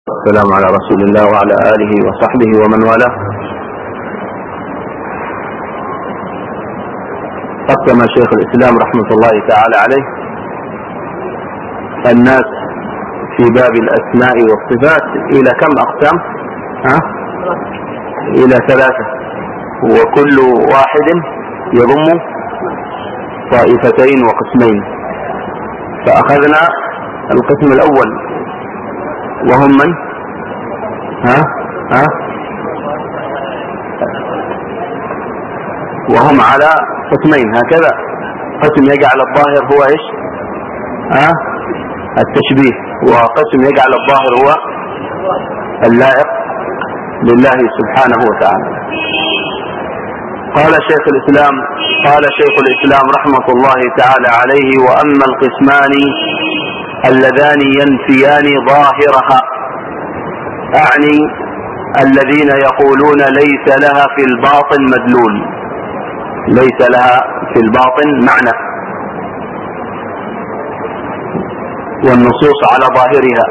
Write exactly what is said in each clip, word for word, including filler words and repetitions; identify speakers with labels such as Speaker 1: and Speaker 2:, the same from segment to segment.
Speaker 1: والسلام على رسول الله وعلى آله وصحبه ومن والاه. قسم شيخ الإسلام رحمة الله تعالى عليه الناس في باب الأسماء والصفات إلى كم أقسام؟ ها؟ إلى ثلاثة، وكل واحد يضم طائفتين وقسمين. فأخذنا القسم الأول وهم من؟ ها؟ ها؟ وهم على قسمين هكذا. قسم يجعل الظاهر هو ايش؟ ها؟ التشبيه، وقسم يجعل الظاهر هو اللائق لله سبحانه وتعالى. قال شيخ الإسلام قال شيخ الإسلام رحمة الله تعالى عليه: وأما القسمان اللذان ينفيان ظاهرها، أعني الذين يقولون ليس لها في الباطن مدلول، ليس لها في الباطن معنى، والنصوص على ظاهرها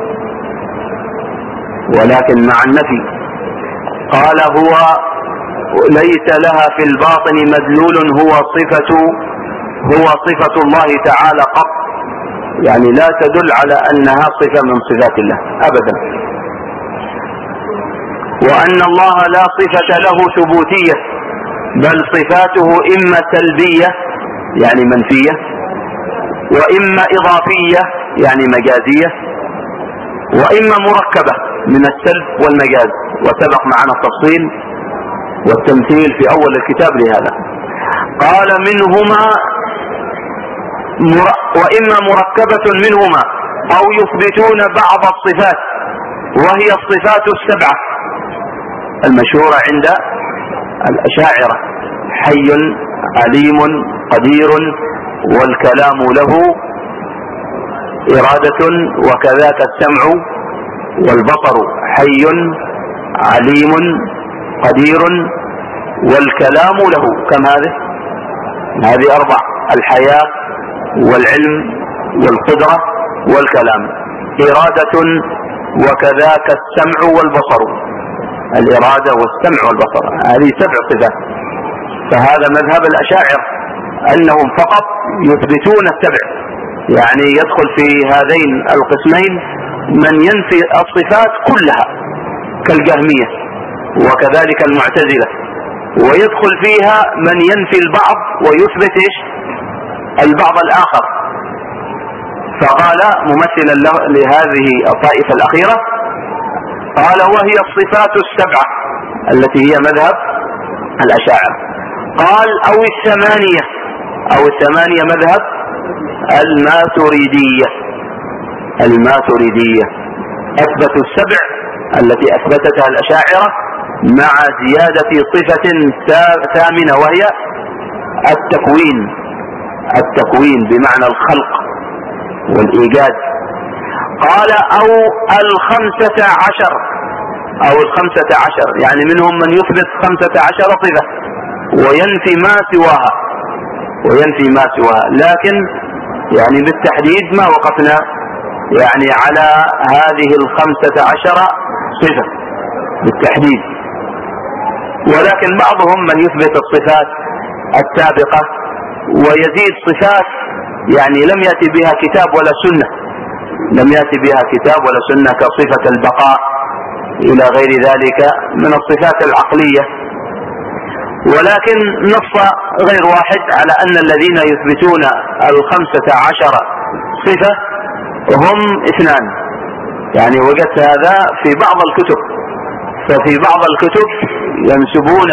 Speaker 1: ولكن مع النفي. قال: هو ليس لها في الباطن مدلول هو صفة هو صفة الله تعالى قط، يعني لا تدل على أنها صفة من صفات الله أبدا. وأن الله لا صفة له ثبوتية، بل صفاته إما سلبية يعني منفية، وإما إضافية يعني مجازية، وإما مركبة من السلب والمجاز، وسبق معنا التفصيل والتمثيل في أول الكتاب لهذا. قال: منهما مر... وإما مركبة منهما، أو يثبتون بعض الصفات وهي الصفات السبعة المشهورة عند الأشاعرة: حي، عليم، قدير، والكلام له، إرادة، وكذاك السمع والبصر. حي، عليم، قدير، والكلام له. كم هذه؟ هذه أربع: الحياة والعلم والقدرة والكلام. إرادة، وكذاك السمع والبصر. الإرادة والسمع والبصر هذه سبع صفات. فهذا مذهب الأشاعرة أنهم فقط يثبتون السبع، يعني يدخل في هذين القسمين من ينفي الصفات كلها كالجهمية وكذلك المعتزلة، ويدخل فيها من ينفي البعض ويثبت إيش؟ البعض الآخر. فقال ممثلا لهذه الطائفة الأخيرة، قال: وهي الصفات السبعة التي هي مذهب الأشاعرة. قال: أو الثمانية أو الثمانية مذهب الماتريدية. الماتريدية أثبتوا السبع التي أثبتتها الأشاعرة مع زيادة صفة ثامنة، وهي التكوين. التكوين بمعنى الخلق والإيجاد. قال: أو الخمسة عشر أو الخمسة عشر يعني منهم من يثبت خمسة عشر صفة وينفي ما سواها وينفي ما سواها لكن يعني بالتحديد ما وقفنا يعني على هذه الخمسة عشر صفة بالتحديد، ولكن بعضهم من يثبت الصفات السابقة ويزيد صفات يعني لم يأتي بها كتاب ولا سنة لم يأتي بها كتاب ولا سنة كصفة البقاء إلى غير ذلك من الصفات العقلية. ولكن نص غير واحد على أن الذين يثبتون الخمسة عشر صفة هم اثنان، يعني وجدت هذا في بعض الكتب. ففي بعض الكتب ينسبون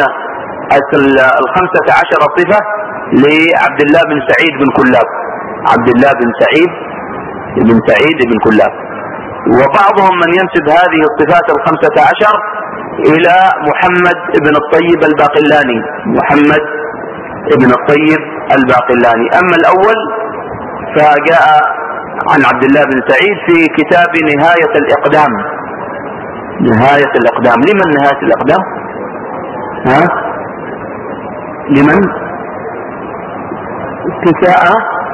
Speaker 1: الخمسة عشر صفة لعبد الله بن سعيد بن كلاب عبد الله بن سعيد بن سعيد بن كلاب وبعضهم من ينسب هذه الصفات الخمسة عشر إلى محمد بن الطيب الباقلاني محمد بن الطيب الباقلاني. أما الأول فجاء عن عبد الله بن سعيد في كتاب نهاية الإقدام. نهاية الإقدام لمن نهاية الإقدام؟ ها؟ لمن؟ كتاء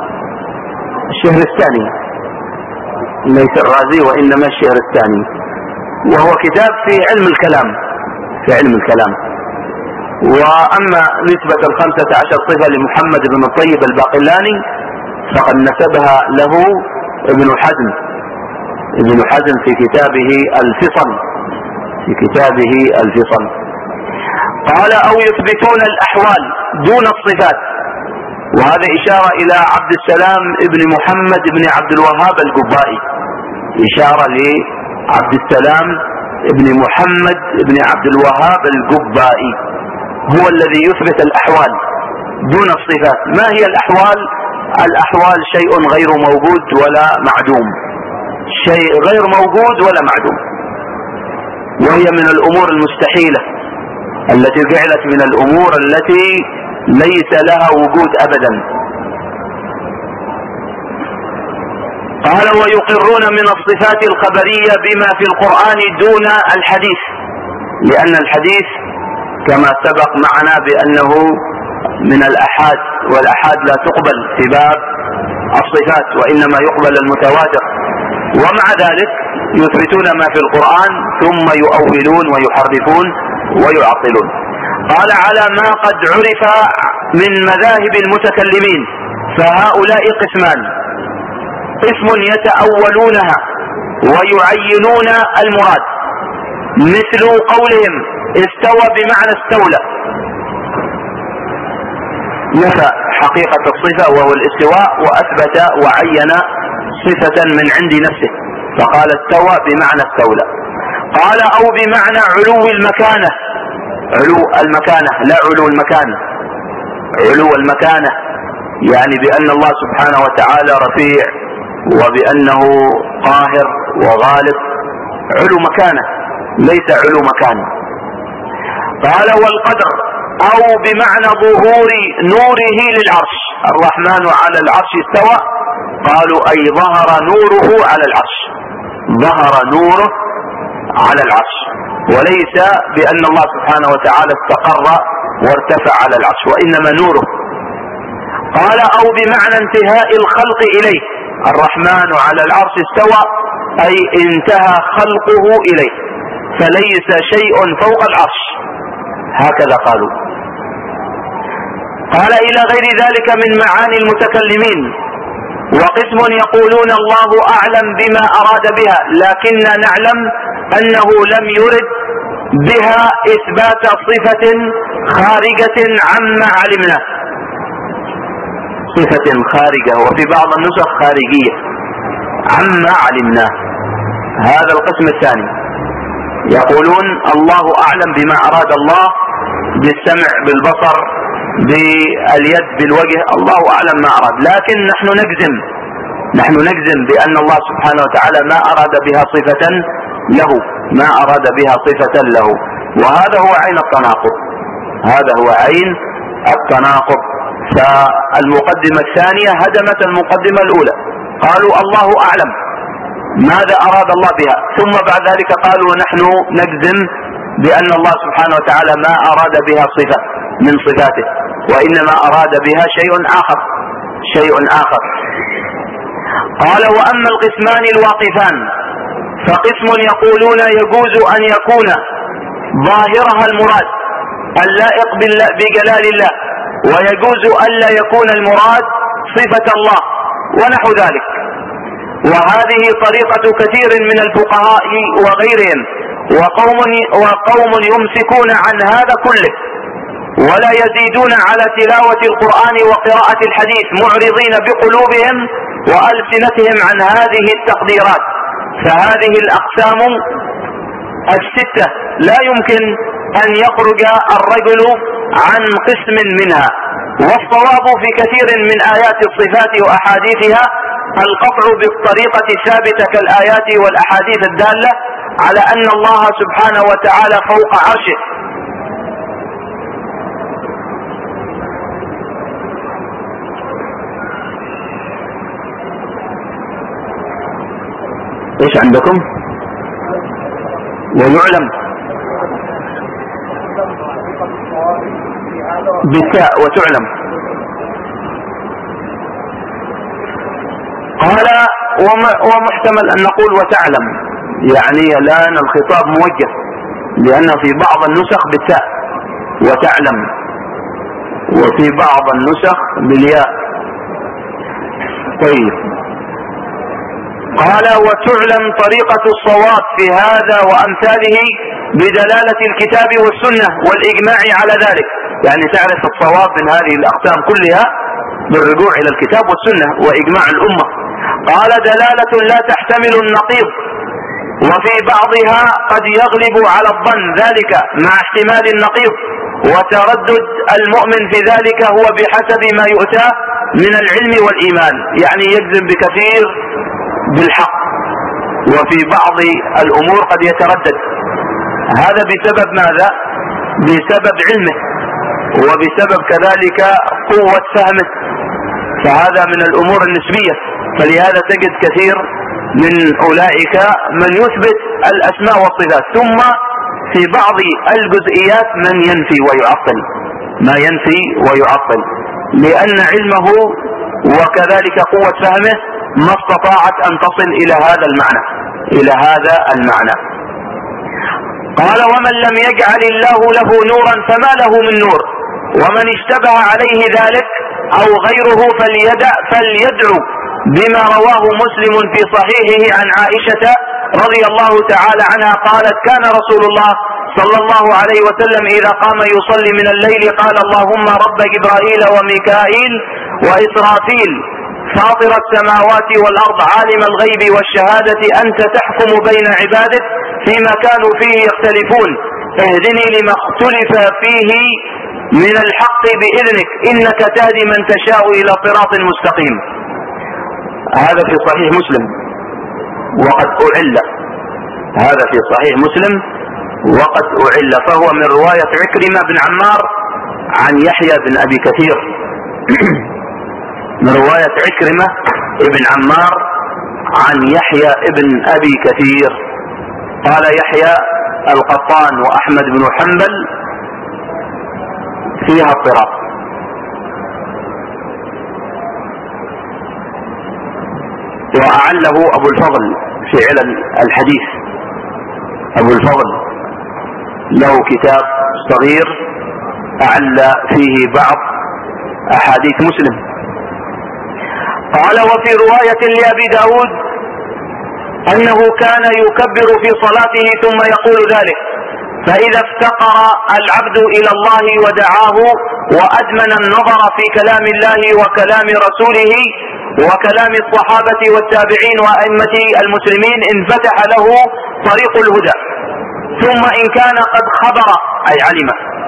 Speaker 1: الشهر الثاني، ليس الرازي وإنما الشهر الثاني. وهو كتاب في علم الكلام في علم الكلام. وأما نسبة الخمسة عشر صفة لمحمد بن الطيب الباقلاني فقد نسبها له ابن حزم ابن حزم في كتابه الفصل في كتابه الفصل قال: أو يثبتون الأحوال دون الصفات. وهذا إشارة إلى عبد السلام ابن محمد بن عبد الوهاب القبائي، إشارة لعبد السلام ابن محمد بن عبد الوهاب القبائي، هو الذي يثبت الأحوال دون الصفات. ما هي الأحوال؟ الأحوال شيء غير موجود ولا معدوم، شيء غير موجود ولا معدوم، وهي من الأمور المستحيلة التي جعلت من الأمور التي ليس لها وجود أبدا. قال: ويقرون من الصفات الخبرية بما في القرآن دون الحديث، لأن الحديث كما سبق معنا بأنه من الأحاد، والأحاد لا تقبل في باب الصفات وإنما يقبل المتواتر. ومع ذلك يثبتون ما في القرآن ثم يؤولون ويحرفون ويعطلون. قال: على ما قد عرف من مذاهب المتكلمين، فهؤلاء قسمان: قسم يتأولونها ويعينون المراد، مثل قولهم استوى بمعنى استولى، نفى حقيقة الصفة وهو الاستواء وأثبت وعين صفة من عند نفسه فقال استوى بمعنى استولى. قال: أو بمعنى علو المكانة، علو المكانة لا علو المكان، علو المكانة يعني بأن الله سبحانه وتعالى رفيع وبأنه قاهر وغالب، علو مكانة ليس علو مكان. قال: والقدر أو بمعنى ظهور نوره للعرش، الرحمن على العرش استوى، قالوا أي ظهر نوره على العرش، ظهر نوره على العرش، وليس بأن الله سبحانه وتعالى استقر وارتفع على العرش وإنما نوره. قال: أو بمعنى انتهاء الخلق إليه، الرحمن على العرش استوى أي انتهى خلقه إليه فليس شيء فوق العرش، هكذا قالوا. قال: إلى غير ذلك من معاني المتكلمين. وقسم يقولون الله أعلم بما أراد بها، لكننا نعلم أنه لم يرد بها إثبات صفة خارجة عما علمنا، صفة خارجة، وفي بعض النسخ خارجية عما علمنا. هذا القسم الثاني، يقولون الله أعلم بما أراد الله بالسمع بالبصر باليد بالوجه، الله أعلم ما أراد، لكن نحن نجزم نحن نجزم بأن الله سبحانه وتعالى ما أراد بها صفة له، ما أراد بها صفة له. وهذا هو عين التناقض، هذا هو عين التناقض. فالمقدمة الثانية هدمت المقدمة الأولى، قالوا الله أعلم ماذا أراد الله بها، ثم بعد ذلك قالوا نحن نجزم بأن الله سبحانه وتعالى ما أراد بها صفة من صفاته وإنما أراد بها شيء آخر شيء آخر. قال: وأما القسمان الواقفان فقسم يقولون يجوز أن يكون ظاهرها المراد اللائق بجلال الله، ويجوز ألا يكون المراد صفة الله ونحو ذلك. وهذه طريقة كثير من الفقهاء وغيرهم، وقوم, وقوم يمسكون عن هذا كله ولا يزيدون على تلاوة القرآن وقراءة الحديث، معرضين بقلوبهم وألسنتهم عن هذه التقديرات. فهذه الأقسام الستة لا يمكن أن يخرج الرجل عن قسم منها. والصواب في كثير من آيات الصفات وأحاديثها القطع بالطريقة الثابتة كالآيات والأحاديث الدالة على أن الله سبحانه وتعالى فوق عرشه. ايش عندكم؟ ويعلم بالتاء وتعلم. قال: ومحتمل أن نقول وتعلم، يعني الآن الخطاب موجه، لأن في بعض النسخ بالتاء وتعلم، وفي بعض النسخ بالياء. طيب، قال وتعلم طريقة الصواب في هذا وأمثاله بدلالة الكتاب والسنة والإجماع على ذلك. يعني تعرف الصواب من هذه الأقسام كلها بالرجوع إلى الكتاب والسنة وإجماع الأمة. قال دلالة لا تحتمل النقيض، وفي بعضها قد يغلب على الظن ذلك مع احتمال النقيض، وتردد المؤمن في ذلك هو بحسب ما يؤتاه من العلم والإيمان، يعني يجزم بكثير بالحق، وفي بعض الأمور قد يتردد. هذا بسبب ماذا؟ بسبب علمه، وبسبب كذلك قوة فهمه، فهذا من الأمور النسبية. فلهذا تجد كثير من أولئك من يثبت الأسماء والصفات، ثم في بعض الجزئيات من ينفي ويعطل، ما ينفي ويعطل، لأن علمه وكذلك قوة فهمه ما استطاعت أن تصل إلى هذا المعنى إلى هذا المعنى. قال ومن لم يجعل الله له نورا فما له من نور، ومن اشتبه عليه ذلك أو غيره فليدع فليدعو بما رواه مسلم في صحيحه عن عائشة رضي الله تعالى عنها قالت كان رسول الله صلى الله عليه وسلم إذا قام يصلي من الليل قال اللهم رب جبرائيل وميكائيل وإسرافيل فاطر السماوات والأرض عالم الغيب والشهادة أنت تحكم بين عبادك فيما كانوا فيه يختلفون اهدني لما اختلف فيه من الحق بإذنك إنك تهدي من تشاء إلى صراط مستقيم. هذا في صحيح مسلم وقد أعل، هذا في صحيح مسلم وقد أعل، فهو من رواية عكرمة بن عمار عن يحيى بن أبي كثير من رواية عكرمة بن عمار عن يحيى بن أبي كثير قال يحيى القطان وأحمد بن حنبل فيها اضطراب. وأعله أبو الفضل في علل الحديث، أبو الفضل له كتاب صغير أعل فيه بعض أحاديث مسلم. قال وفي رواية لأبي داود أنه كان يكبر في صلاته ثم يقول ذلك، فإذا افتقر العبد إلى الله ودعاه وأدمن النظر في كلام الله وكلام رسوله وكلام الصحابة والتابعين وأئمة المسلمين انفتح له طريق الهدى. ثم إن كان قد خبر أي علم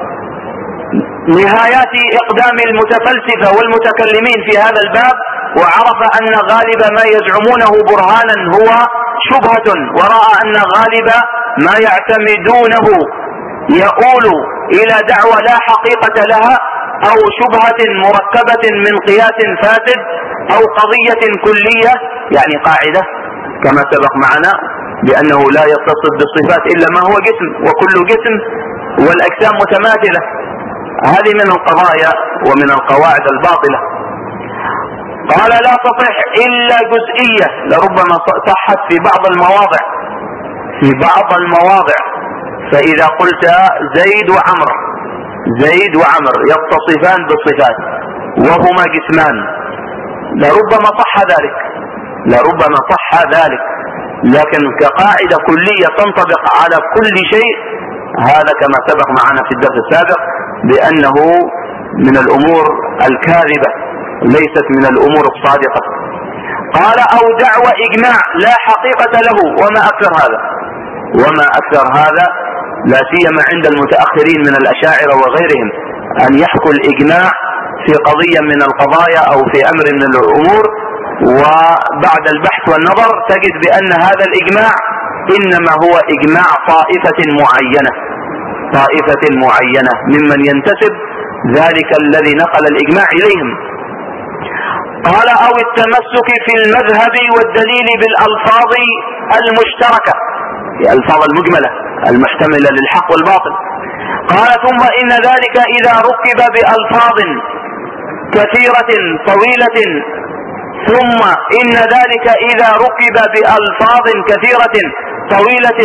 Speaker 1: نهايات إقدام المتفلسفة والمتكلمين في هذا الباب وعرف أن غالب ما يزعمونه برهانا هو شبهة، ورأى أن غالب ما يعتمدونه يؤول إلى دعوة لا حقيقة لها أو شبهة مركبة من قياس فاسد أو قضية كلية، يعني قاعدة كما سبق معنا بأنه لا يتصف بالصفات إلا ما هو جسم، وكل جسم والأجسام متماثلة. هذه من القضايا ومن القواعد الباطلة. قال لا تصح إلا جزئية، لربما صحت في بعض المواضع في بعض المواضع فإذا قلت زيد وعمر زيد وعمر يتصفان بالصفات وهما جسمان لربما صح ذلك لربما صح ذلك لكن كقاعدة كلية تنطبق على كل شيء هذا كما سبق معنا في الدرس السابق بأنه من الأمور الكاذبة ليست من الأمور الصادقة. قال أو دعوى إجماع لا حقيقة له، وما أكثر هذا وما أكثر هذا لا سيما عند المتأخرين من الأشاعرة وغيرهم أن يحكوا الإجماع في قضية من القضايا أو في أمر من الأمور، وبعد البحث والنظر تجد بأن هذا الإجماع إنما هو إجماع طائفة معينة طائفة معينة ممن ينتسب ذلك الذي نقل الإجماع إليهم. قال أو التمسك في المذهب والدليل بالألفاظ المشتركة، الألفاظ المجملة المحتملة للحق والباطل. قال ثم إن ذلك إذا ركب بألفاظ كثيرة طويلة ثم إن ذلك إذا ركب بألفاظ كثيرة طويلة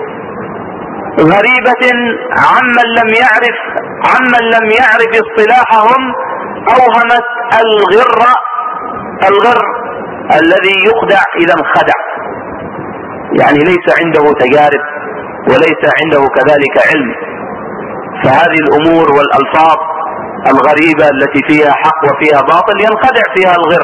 Speaker 1: غريبة عمن لم يعرف عمن لم يعرف اصطلاحهم أوهمت الغر الغر الذي يخدع إذا انخدع، يعني ليس عنده تجارب وليس عنده كذلك علم، فهذه الأمور والألفاظ الغريبة التي فيها حق وفيها باطل ينخدع فيها الغر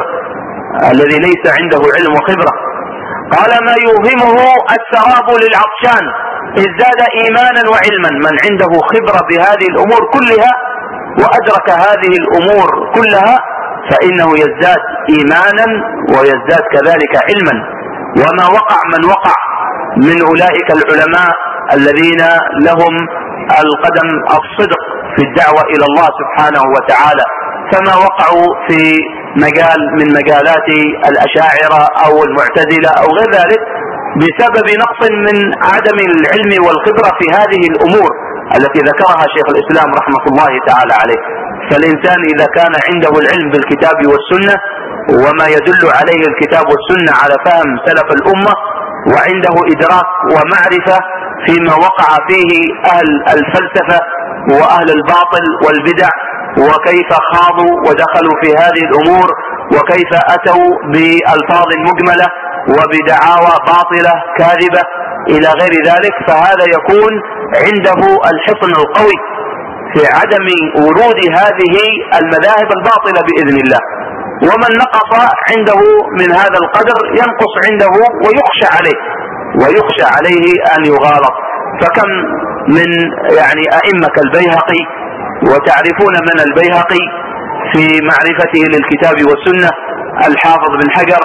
Speaker 1: الذي ليس عنده علم وخبرة. قال ما يوهمه السراب للعطشان ازداد إيمانا وعلما. من عنده خبرة بهذه الأمور كلها وأدرك هذه الأمور كلها فإنه يزداد إيمانا ويزداد كذلك علما. وما وقع من وقع من أولئك العلماء الذين لهم القدم الصدق في الدعوة إلى الله سبحانه وتعالى، فما وقعوا في مجال من مجالات الأشاعرة أو المعتزلة أو غير ذلك بسبب نقص من عدم العلم والخبرة في هذه الأمور التي ذكرها شيخ الإسلام رحمة الله تعالى عليه. فالإنسان إذا كان عنده العلم بالكتاب والسنة وما يدل عليه الكتاب والسنة على فهم سلف الأمة، وعنده إدراك ومعرفة فيما وقع فيه أهل الفلسفة وأهل الباطل والبدع، وكيف خاضوا ودخلوا في هذه الأمور، وكيف أتوا بألفاظ مجملة وبدعاوى باطلة كاذبة إلى غير ذلك، فهذا يكون عنده الحصن القوي في عدم ورود هذه المذاهب الباطلة بإذن الله. ومن نقص عنده من هذا القدر ينقص عنده ويخشى عليه ويخشى عليه أن يغالط. فكم من يعني أئمة كالبيهقي، وتعرفون من البيهقي في معرفته للكتاب والسنة، الحافظ بن حجر،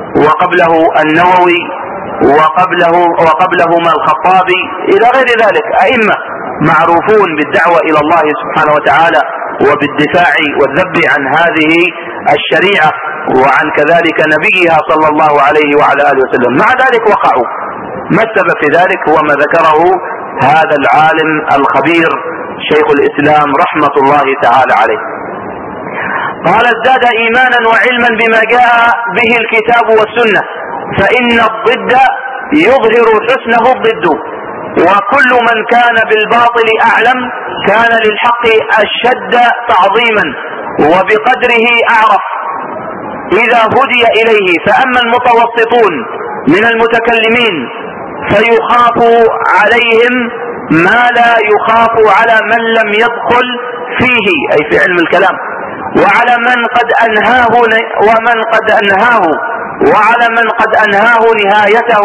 Speaker 1: وقبله النووي، وقبله وقبلهما الخطابي إلى غير ذلك، أئمة معروفون بالدعوة إلى الله سبحانه وتعالى وبالدفاع والذب عن هذه الشريعة وعن كذلك نبيها صلى الله عليه وعلى آله وسلم. مع ذلك وقعوا. ما السبب في ذلك؟ هو ما ذكره هذا العالم الخبير شيخ الإسلام رحمة الله تعالى عليه. قال ازداد إيمانا وعلما بما جاء به الكتاب والسنة، فإن الضد يظهر حسنه الضد، وكل من كان بالباطل أعلم كان للحق أشد تعظيما وبقدره أعرف إذا هدي إليه. فأما المتوسطون من المتكلمين فيخاف عليهم ما لا يخاف على من لم يدخل فيه، أي في علم الكلام، وعلى من قد أنهاه ومن قد أنهاه وعلى من قد أنهاه نهايته.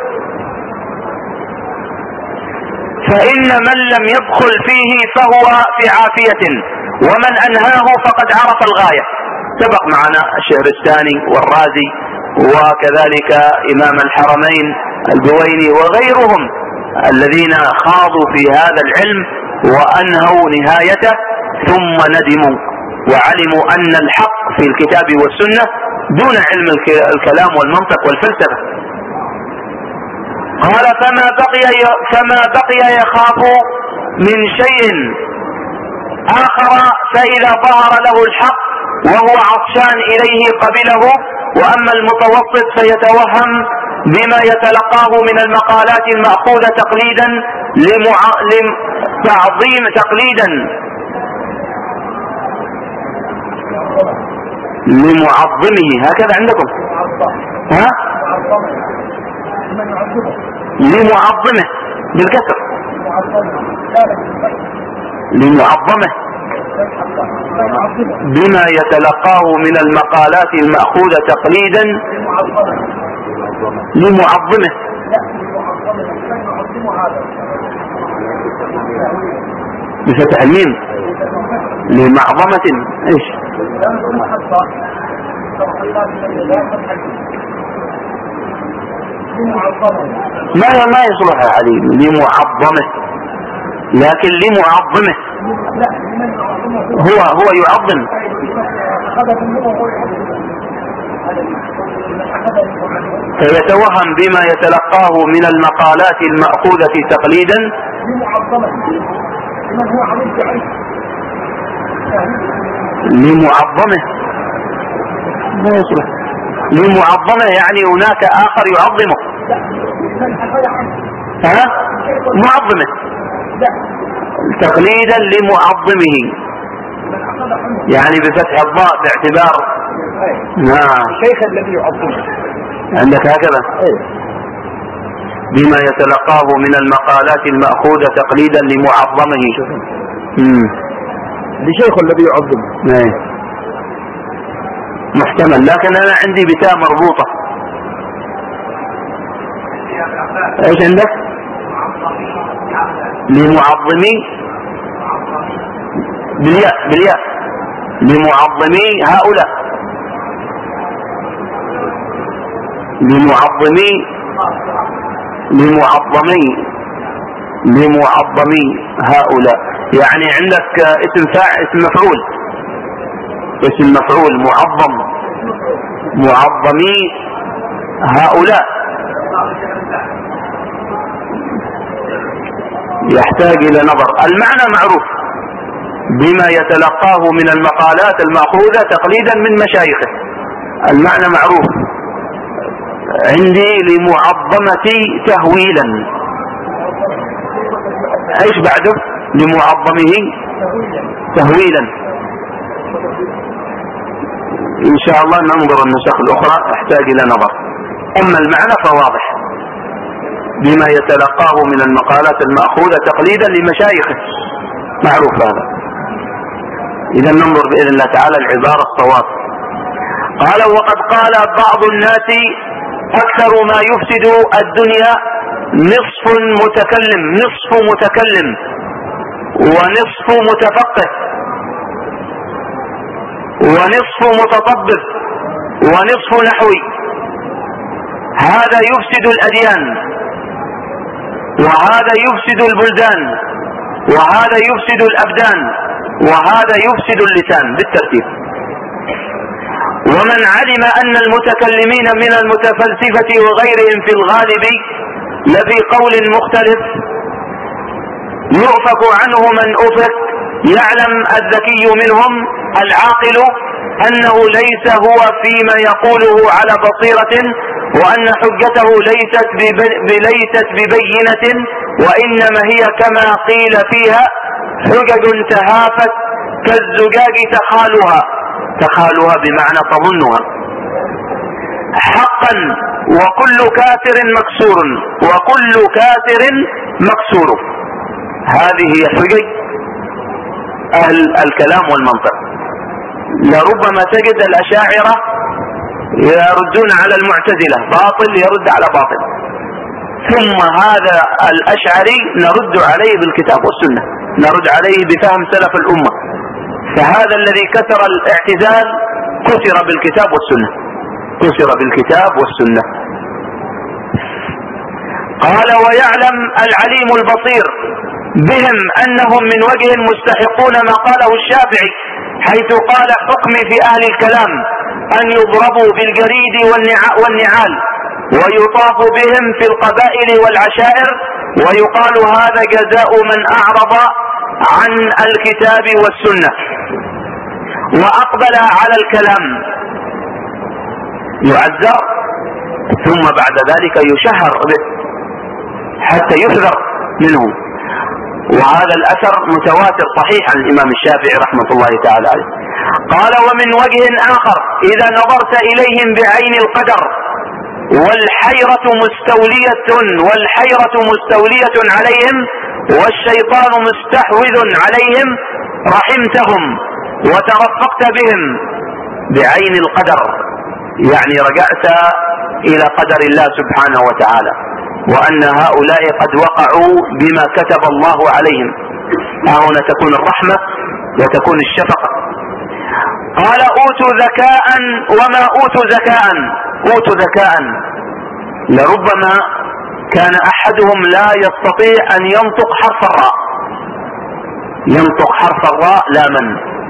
Speaker 1: فإن من لم يدخل فيه فهو في عافية، ومن أنهاه فقد عرف الغاية. سبق معنا الشهرستاني والرازي وكذلك إمام الحرمين البويني وغيرهم الذين خاضوا في هذا العلم وأنهوا نهايته ثم ندموا وعلموا أن الحق في الكتاب والسنة دون علم الكلام والمنطق والفلسفة. قال فما بقي فما بقي يخاف من شيء آخر، فإذا ظهر له الحق وهو عطشان إليه قبله. وأما المتوسط فيتوهم بما يتلقاه من المقالات المأخوذة تقليدا لمع... لتعظيم تقليدا لمعظمه. هكذا عندكم؟ ها؟ لمعظمه بالكسر، لمعظمه بما يتلقاه من المقالات المأخوذة تقليدا لمعظمه. بفتح الميم لمعظمة ايش؟ ما ما يصلح يا علي لمعظمه، لكن لمعظمه هو هو يعظم. فيتوهم بما يتلقاه من المقالات المأخوذة تقليدا لمعظمه. ما يصلح لمعظمه، يعني هناك آخر يعظمه. ها معظمه تقليدا لمعظمه، يعني بفتح الضاء باعتبار نعم
Speaker 2: الشيخ الذي يعظمه.
Speaker 1: عندك هكذا بما يتلقاه من المقالات المأخوذة تقليدا لمعظمه. امم
Speaker 2: لشيخ الذي يعظمه
Speaker 1: ايه محتمل، لكن انا عندي بتاء مربوطة. ايش عندك؟ لمعظمي بالياء بالياء لمعظمي هؤلاء، لمعظمي لمعظمي لمعظمي هؤلاء، يعني عندك اسم فاعل اسم مفعول اسم مفعول معظم معظمي هؤلاء، يحتاج إلى نظر. المعنى معروف بما يتلقاه من المقالات المأخوذة تقليدا من مشايخه، المعنى معروف عندي. لمعظمة تهويلا، ايش بعده؟ لمعظمه تهويلا. ان شاء الله ننظر النسخ الاخرى، احتاج الى نظر. اما المعنى فواضح بما يتلقاه من المقالات المأخوذة تقليدا لمشايخه، معروف هذا. اذا ننظر باذن الله تعالى العبارة الصواب. قال وقد قال بعض الناس اكثر ما يفسد الدنيا نصف متكلم نصف متكلم ونصف متفقه ونصف متطبب ونصف نحوي، هذا يفسد الأديان وهذا يفسد البلدان وهذا يفسد الأبدان وهذا يفسد اللسان بالترتيب. ومن علم أن المتكلمين من المتفلسفة وغيرهم في الغالب لفي قول مختلف يؤفك عنه من أفك، يعلم الذكي منهم العاقل أنه ليس هو فيما يقوله على بصيرة، وأن حجته ليست ليست ببينة، وإنما هي كما قيل فيها حجج تهافت كالزجاج تخالها، تخالها بمعنى تظنها حقا، وكل كافر مكسور وكل كافر مكسور. هذه هي حجج أهل الكلام والمنطق. لربما تجد الأشاعرة يردون على المعتزلة باطل يرد على باطل، ثم هذا الأشعري نرد عليه بالكتاب والسنة، نرد عليه بفهم سلف الأمة. فهذا الذي كسر الاعتزال كسر بالكتاب والسنة، كسر بالكتاب والسنة. قال ويعلم العليم البصير بهم أنهم من وجه مستحقون ما قاله الشافعي حيث قال حكمي في أهل الكلام أن يضربوا بالجريد والنعال ويطاف بهم في القبائل والعشائر، ويقال هذا جزاء من أعرض عن الكتاب والسنة وأقبل على الكلام، يعذر ثم بعد ذلك يشهر به حتى يحذر منه. وهذا الأثر متواتر صحيح عن الإمام الشافعي رحمة الله تعالى عليه. قال ومن وجه آخر إذا نظرت إليهم بعين القدر والحيرة مستولية والحيرة مستولية عليهم والشيطان مستحوذ عليهم رحمتهم وترفقت بهم بعين القدر، يعني رجعت إلى قدر الله سبحانه وتعالى، وأن هؤلاء قد وقعوا بما كتب الله عليهم. هنا تكون الرحمة وتكون الشفقة. قال أوتوا ذكاء وما أوتوا ذكاء أوتوا ذكاء، لربما كان أحدهم لا يستطيع أن ينطق حرف الراء، ينطق حرف الراء لاما،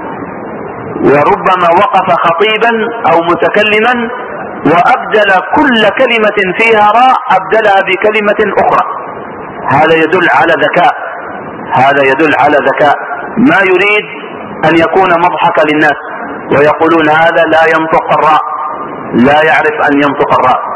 Speaker 1: وربما وقف خطيبا أو متكلما وأبدل كل كلمة فيها راء أبدلها بكلمة أخرى، هذا يدل على ذكاء، هذا يدل على ذكاء، ما يريد أن يكون مضحك للناس ويقولون هذا لا ينطق الراء، لا يعرف أن ينطق الراء،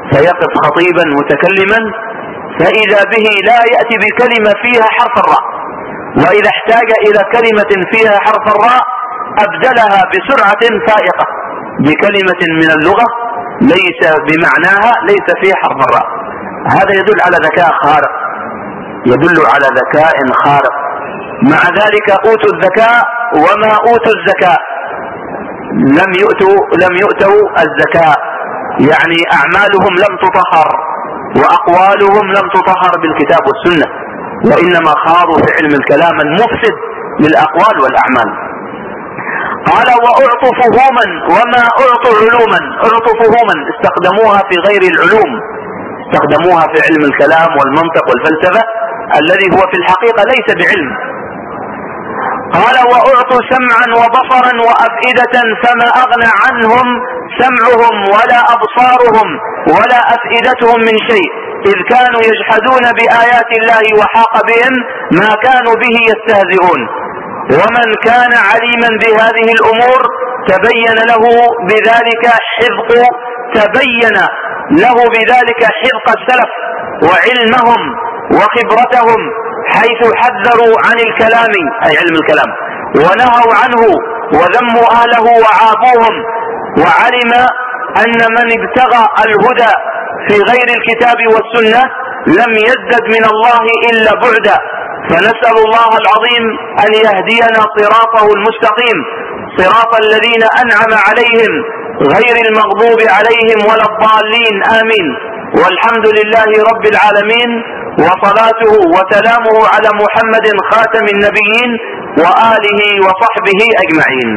Speaker 1: فيقف خطيبا متكلما فإذا به لا يأتي بكلمة فيها حرف الراء، وإذا احتاج إلى كلمة فيها حرف الراء أبدلها بسرعة فائقة بكلمة من اللغة ليس بمعناها ليس فيها حرف الراء. هذا يدل على ذكاء خارق، يدل على ذكاء خارق. مع ذلك أوتوا الذكاء وما أوتوا الزكاة، لم يؤتوا لم يؤتوا الزكاة، يعني أعمالهم لم تطهر وأقوالهم لم تطهر بالكتاب والسنة، وإنما خاضوا في علم الكلام المفسد للأقوال والأعمال. قال وأعطوا فهوما وما أعطوا علوما. أعطوا فهوما استخدموها في غير العلوم، استخدموها في علم الكلام والمنطق والفلسفة الذي هو في الحقيقة ليس بعلم. قال وأعطوا سمعا وبصرا وأفئدة فما أغنى عنهم سمعهم ولا أبصارهم ولا أفئدتهم من شيء إذ كانوا يجحدون بآيات الله وحاق بهم ما كانوا به يستهزئون. ومن كان عليما بهذه الأمور تبين له بذلك حذق تبين له بذلك حذق السلف وعلمهم وخبرتهم حيث حذروا عن الكلام أي علم الكلام ونهوا عنه وذموا أهله وعابوهم، وعلم أن من ابتغى الهدى في غير الكتاب والسنة لم يزدد من الله إلا بعدا. فنسأل الله العظيم أن يهدينا صراطه المستقيم صراط الذين أنعم عليهم غير المغضوب عليهم ولا الضالين آمين. والحمد لله رب العالمين، وصلاته وسلامه على محمد خاتم النبيين وآله وصحبه أجمعين.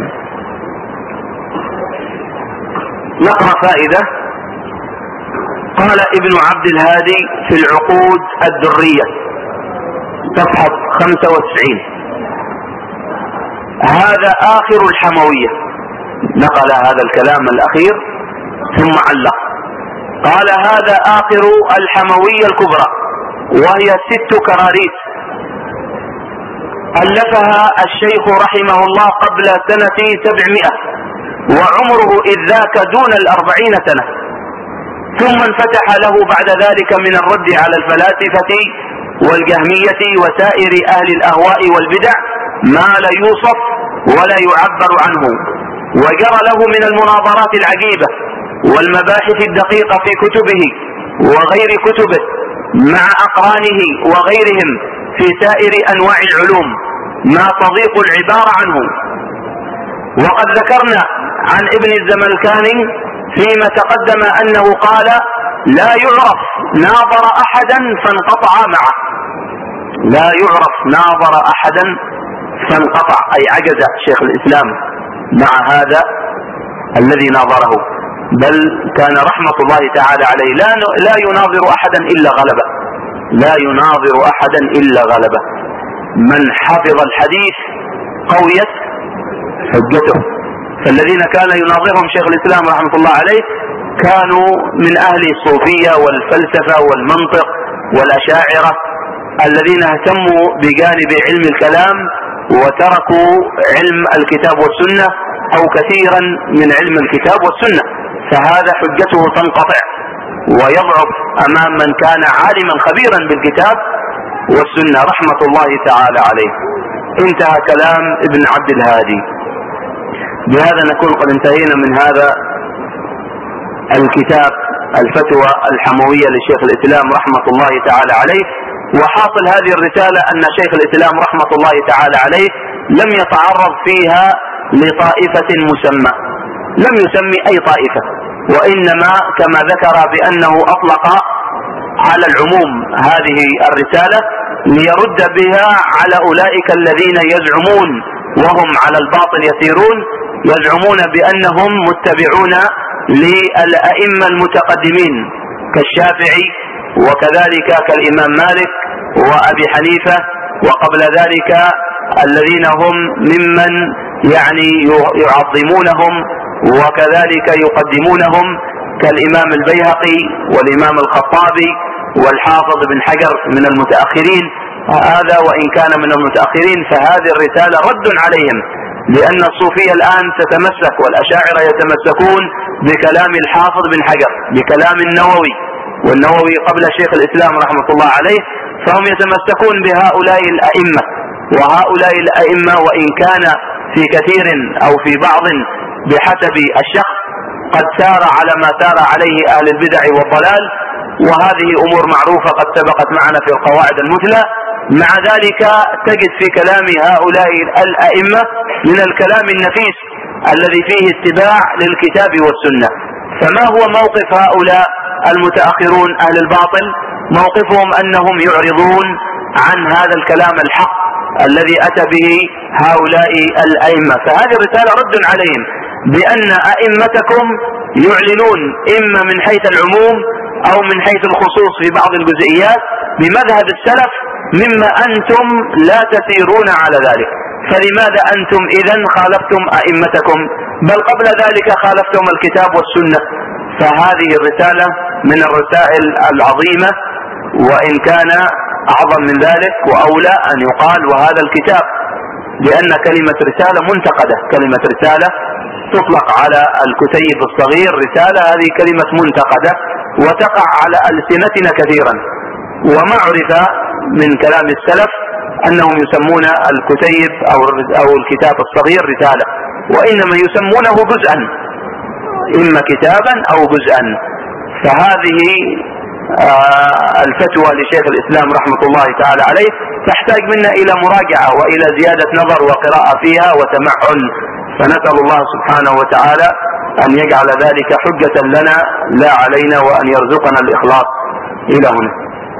Speaker 1: نقرأ فائدة. قال ابن عبد الهادي في العقود الدرية صفحة خمسة وتسعين: هذا آخر الحموية. نقل هذا الكلام الأخير ثم علق قال هذا آخر الحموية الكبرى، وهي ست كراريس ألفها الشيخ رحمه الله قبل سنة سبعمائة وعمره إذ ذاك دون الأربعين سنة، ثم انفتح له بعد ذلك من الرد على الفلاسفة والجهمية وسائر أهل الأهواء والبدع ما لا يوصف ولا يعبر عنه، وجرى له من المناظرات العجيبة والمباحث الدقيقة في كتبه وغير كتبه مع أقرانه وغيرهم في سائر أنواع العلوم ما تضيق العبارة عنه. وقد ذكرنا عن ابن الزملكاني فيما تقدم أنه قال لا يعرف ناظر أحدا فانقطع معه، لا يعرف ناظر أحدا فانقطع، أي عجز شيخ الإسلام مع هذا الذي ناظره، بل كان رحمة الله تعالى عليه لا لا يناظر أحدا إلا غلبه، لا يناظر أحدا إلا غلبه. من حفظ الحديث قويت حجته. فالذين كان يناظرهم شيخ الإسلام رحمة الله عليه كانوا من أهل الصوفية والفلسفة والمنطق والأشاعرة الذين اهتموا بجانب علم الكلام وتركوا علم الكتاب والسنة أو كثيرا من علم الكتاب والسنة، فهذا حجته تنقطع ويضعف أمام من كان عالما خبيرا بالكتاب والسنة رحمة الله تعالى عليه. انتهى كلام ابن عبد الهادي. بهذا نكون قد انتهينا من هذا الكتاب الفتوى الحموية لشيخ الإسلام رحمة الله تعالى عليه. وحاصل هذه الرسالة أن شيخ الإسلام رحمة الله تعالى عليه لم يتعرض فيها لطائفة مسمى، لم يسمي أي طائفة، وإنما كما ذكر بأنه أطلق على العموم هذه الرسالة ليرد بها على أولئك الذين يزعمون وهم على الباطل يسيرون، يزعمون بأنهم متبعون للأئمة المتقدمين كالشافعي وكذلك كالإمام مالك وأبي حنيفة، وقبل ذلك الذين هم ممن يعني يعظمونهم وكذلك يقدمونهم كالإمام البيهقي والإمام الخطابي والحافظ بن حجر من المتأخرين. هذا وإن كان من المتأخرين فهذه الرسالة رد عليهم لأن الصوفية الآن تتمسك والأشاعرة يتمسكون بكلام الحافظ بن حجر، بكلام النووي، والنووي قبل شيخ الإسلام رحمة الله عليه، فهم يتمسكون بهؤلاء الأئمة. وهؤلاء الأئمة وإن كان في كثير أو في بعض بحسب الشخص قد سار على ما سار عليه أهل البدع والضلال، وهذه أمور معروفة قد سبقت معنا في القواعد المثلى. مع ذلك تجد في كلام هؤلاء الأئمة من الكلام النفيس الذي فيه اتباع للكتاب والسنة. فما هو موقف هؤلاء المتأخرون أهل الباطل؟ موقفهم أنهم يعرضون عن هذا الكلام الحق الذي أتى به هؤلاء الأئمة. فهذه الرسالة رد عليهم بأن أئمتكم يعلنون إما من حيث العموم أو من حيث الخصوص في بعض الجزئيات بمذهب السلف، مما أنتم لا تسيرون على ذلك. فلماذا أنتم إذن خالفتم أئمتكم؟ بل قبل ذلك خالفتم الكتاب والسنة. فهذه الرسالة من الرسائل العظيمة، وإن كان أعظم من ذلك وأولى أن يقال وهذا الكتاب، لأن كلمة رسالة منتقدة، كلمة رسالة تطلق على الكتيب الصغير رسالة، هذه كلمة منتقدة وتقع على ألسنتنا كثيرا. وما عرف من كلام السلف أنهم يسمون الكتيب أو أو الكتاب الصغير رسالة، وإنما يسمونه جزءا، إما كتابا أو جزءا. فهذه آه الفتوى لشيخ الإسلام رحمة الله تعالى عليه تحتاج منا إلى مراجعة وإلى زيادة نظر وقراءة فيها وتمعن. فنسأل الله سبحانه وتعالى أن يجعل ذلك حجة لنا لا علينا، وأن يرزقنا الإخلاص. إلى هنا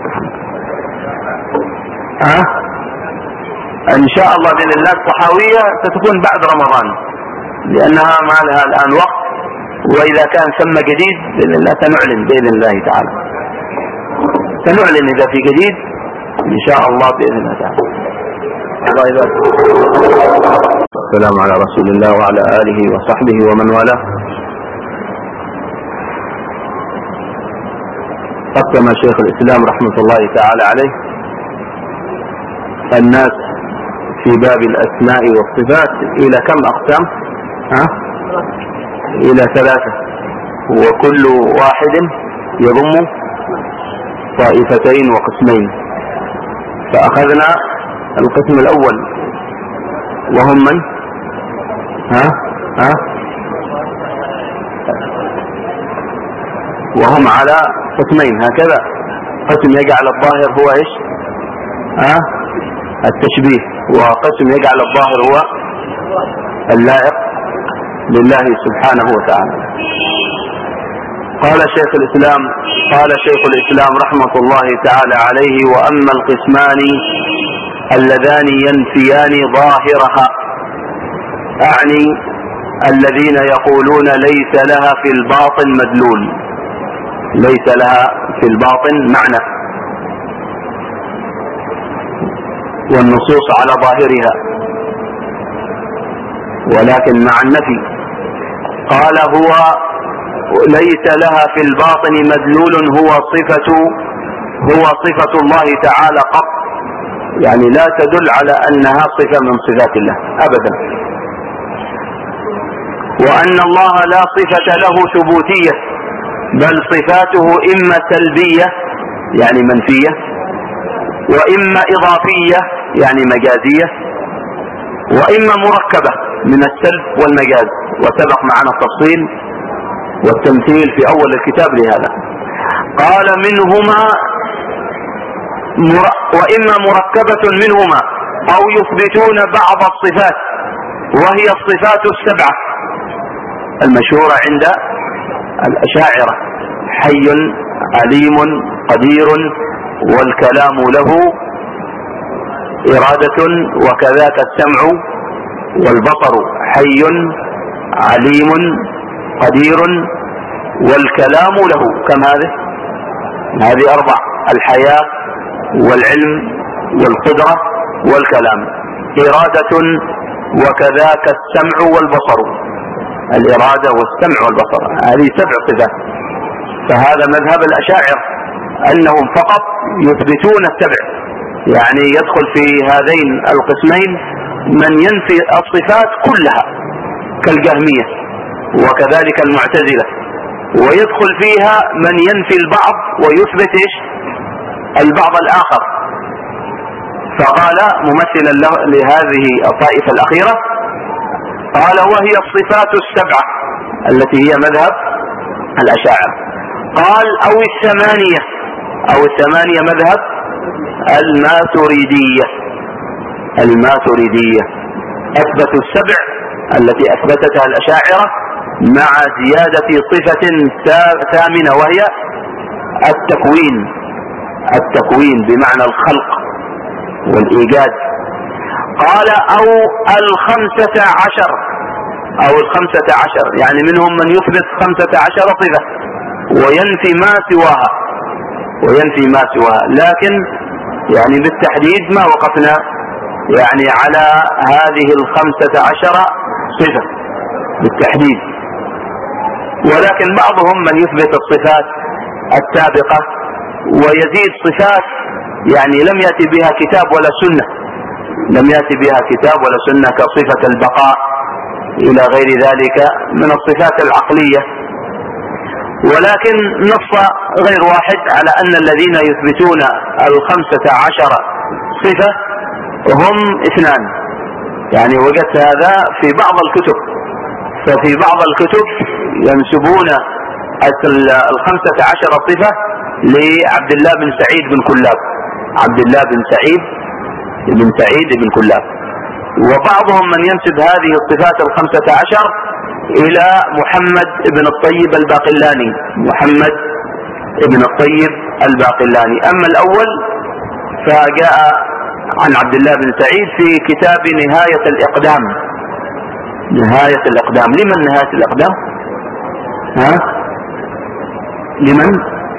Speaker 1: أه؟ إن شاء الله بإذن الله الطحاوية ستكون بعد رمضان، لأنها ما لها الآن وقت، وإذا كان ثم جديد بإذن الله سنعلن بإذن الله تعالى، سنعلن إذا في جديد إن شاء الله بإذن الله تعالى. الله يبارك. السلام على رسول الله وعلى آله وصحبه ومن والاه. قسم شيخ الإسلام رحمة الله تعالى عليه الناس في باب الأسماء والصفات إلى كم أقسام؟ ها؟ إلى ثلاثة، وكل واحد يضم طائفتين وقسمين. فأخذنا القسم الأول وهم من؟ ها؟ ها؟ وهم على قسمين هكذا، قسم يجعل الظاهر هو إيش؟ ها؟ التشبيه، وقسم يجعل الظاهر هو اللائق لله سبحانه وتعالى. قال شيخ الإسلام قال شيخ الإسلام رحمة الله تعالى عليه: وأما القسمان اللذان ينفيان ظاهرها، أعني الذين يقولون ليس لها في الباطن مدلول، ليس لها في الباطن معنى، والنصوص على ظاهرها ولكن مع النفي. قال هو ليس لها في الباطن مدلول هو صفة هو صفة الله تعالى قط، يعني لا تدل على أنها صفة من صفات الله أبدا. وأن الله لا صفة له ثبوتية، بل صفاته إما سلبية يعني منفية، وإما إضافية يعني مجازية، وإما مركبة من السلب والمجاز، وسبق معنا التفصيل والتمثيل في أول الكتاب لهذا. قال منهما مر... وإما مركبة منهما، أو يثبتون بعض الصفات وهي الصفات السبعة المشهورة عند الأشاعرة: حي، عليم، قدير، والكلام له، إرادة، وكذاك السمع والبصر. حي، عليم، قدير، والكلام له. كم هذه؟ هذه أربع: الحياة والعلم والقدرة والكلام. إرادة، وكذاك السمع والبصر. الإرادة والسمع والبصر، هذه سبع صفات. فهذا مذهب الأشاعرة أنهم فقط يثبتون السبع، يعني يدخل في هذين القسمين من ينفي الصفات كلها كالجهمية وكذلك المعتزلة، ويدخل فيها من ينفي البعض ويثبت البعض الآخر. فقال ممثلا لهذه الطائفة الأخيرة قال وهي الصفات السبعة التي هي مذهب الأشاعرة. قال أو الثمانية أو الثمانية مذهب الماتريدية. الماتريدية أثبتوا السبع التي أثبتتها الأشاعرة مع زيادة صفة ثامنة وهي التكوين. التكوين بمعنى الخلق والإيجاد. قال أو الخمسة عشر أو الخمسة عشر يعني منهم من يثبت خمسة عشر صفة وينفي ما سواها وينفي ما سواها لكن يعني بالتحديد ما وقفنا يعني على هذه الخمسة عشر صفة بالتحديد، ولكن بعضهم من يثبت الصفات السابقة ويزيد صفات يعني لم يأتي بها كتاب ولا سنة لم يأتي بها كتاب ولا سنة كصفة البقاء إلى غير ذلك من الصفات العقلية. ولكن نص غير واحد على أن الذين يثبتون الخمسة عشر صفة هم اثنان، يعني وجدت هذا في بعض الكتب. ففي بعض الكتب ينسبون الخمسة عشر صفة لعبد الله بن سعيد بن كلاب عبد الله بن سعيد بن سعيد بن كلاب، وبعضهم من ينسب هذه الصفات الخمسة عشر إلى محمد بن الطيب الباقلاني محمد بن الطيب الباقلاني. أما الأول فجاء عن عبد الله بن سعيد في كتاب نهاية الإقدام. نهاية الإقدام لمن نهاية الإقدام؟ ها؟ لمن؟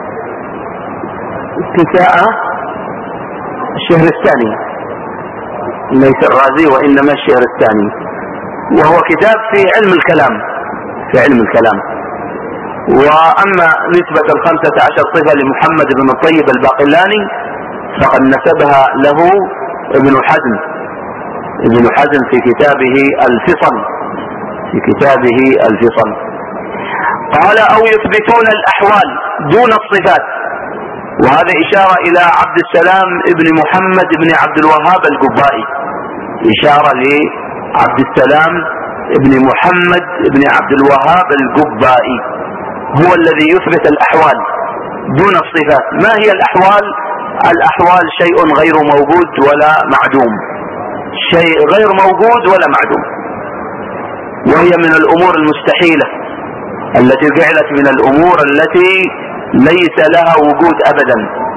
Speaker 1: كتاب الشهرستاني ليس الرازي وإنما الشهرستاني، وهو كتاب في علم الكلام في علم الكلام. وأما نسبة الخمسة عشر صفة لمحمد بن الطيب الباقلاني فقد نسبها له ابن حزم ابن حزم في كتابه الفصل في كتابه الفصل. قال أو يثبتون الأحوال دون الصفات، وهذا إشارة إلى عبد السلام ابن محمد بن عبد الوهاب القبائي إشارة لعبد السلام ابن محمد بن عبد الوهاب القبائي هو الذي يثبت الأحوال دون الصفات. ما هي الأحوال؟ الأحوال شيء غير موجود ولا معدوم شيء غير موجود ولا معدوم، وهي من الأمور المستحيلة التي جعلت من الأمور التي ليس لها وجود أبدا.